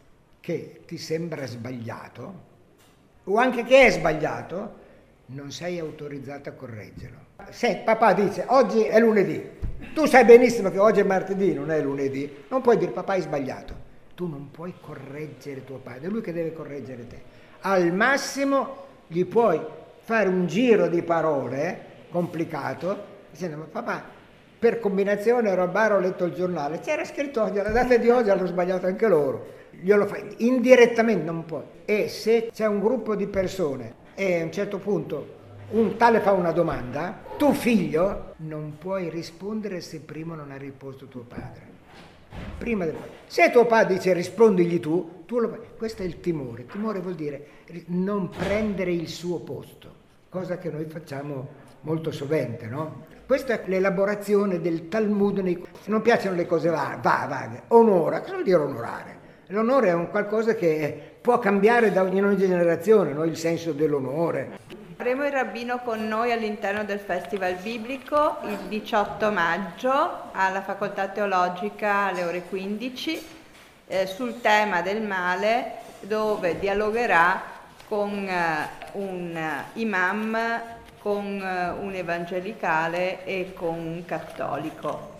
che ti sembra sbagliato, o anche che è sbagliato, non sei autorizzato a correggerlo. Se papà dice oggi è lunedì, tu sai benissimo che oggi è martedì, non è lunedì, non puoi dire papà hai sbagliato. Tu non puoi correggere tuo padre, è lui che deve correggere te. Al massimo gli puoi fare un giro di parole complicato, dicendo ma papà, per combinazione ero al bar, ho letto il giornale, c'era scritto oggi, alla data di oggi hanno sbagliato anche loro. Glielo fai indirettamente, non puoi. E se c'è un gruppo di persone e a un certo punto un tale fa una domanda, tu figlio non puoi rispondere se prima non ha risposto tuo padre. Prima del... Se tuo padre dice rispondigli tu, tu lo fai. Questo è il timore. Il timore vuol dire non prendere il suo posto, cosa che noi facciamo molto sovente, no? Questa è l'elaborazione del Talmud. Se non piacciono le cose vaghe, va, vaghe. Onora, cosa vuol dire onorare? L'onore è un qualcosa che può cambiare da ogni, ogni generazione, no? Il senso dell'onore. Avremo il rabbino con noi all'interno del Festival Biblico il diciotto maggio alla Facoltà Teologica alle ore quindici eh, sul tema del male, dove dialogherà con eh, un imam, con eh, un evangelicale e con un cattolico.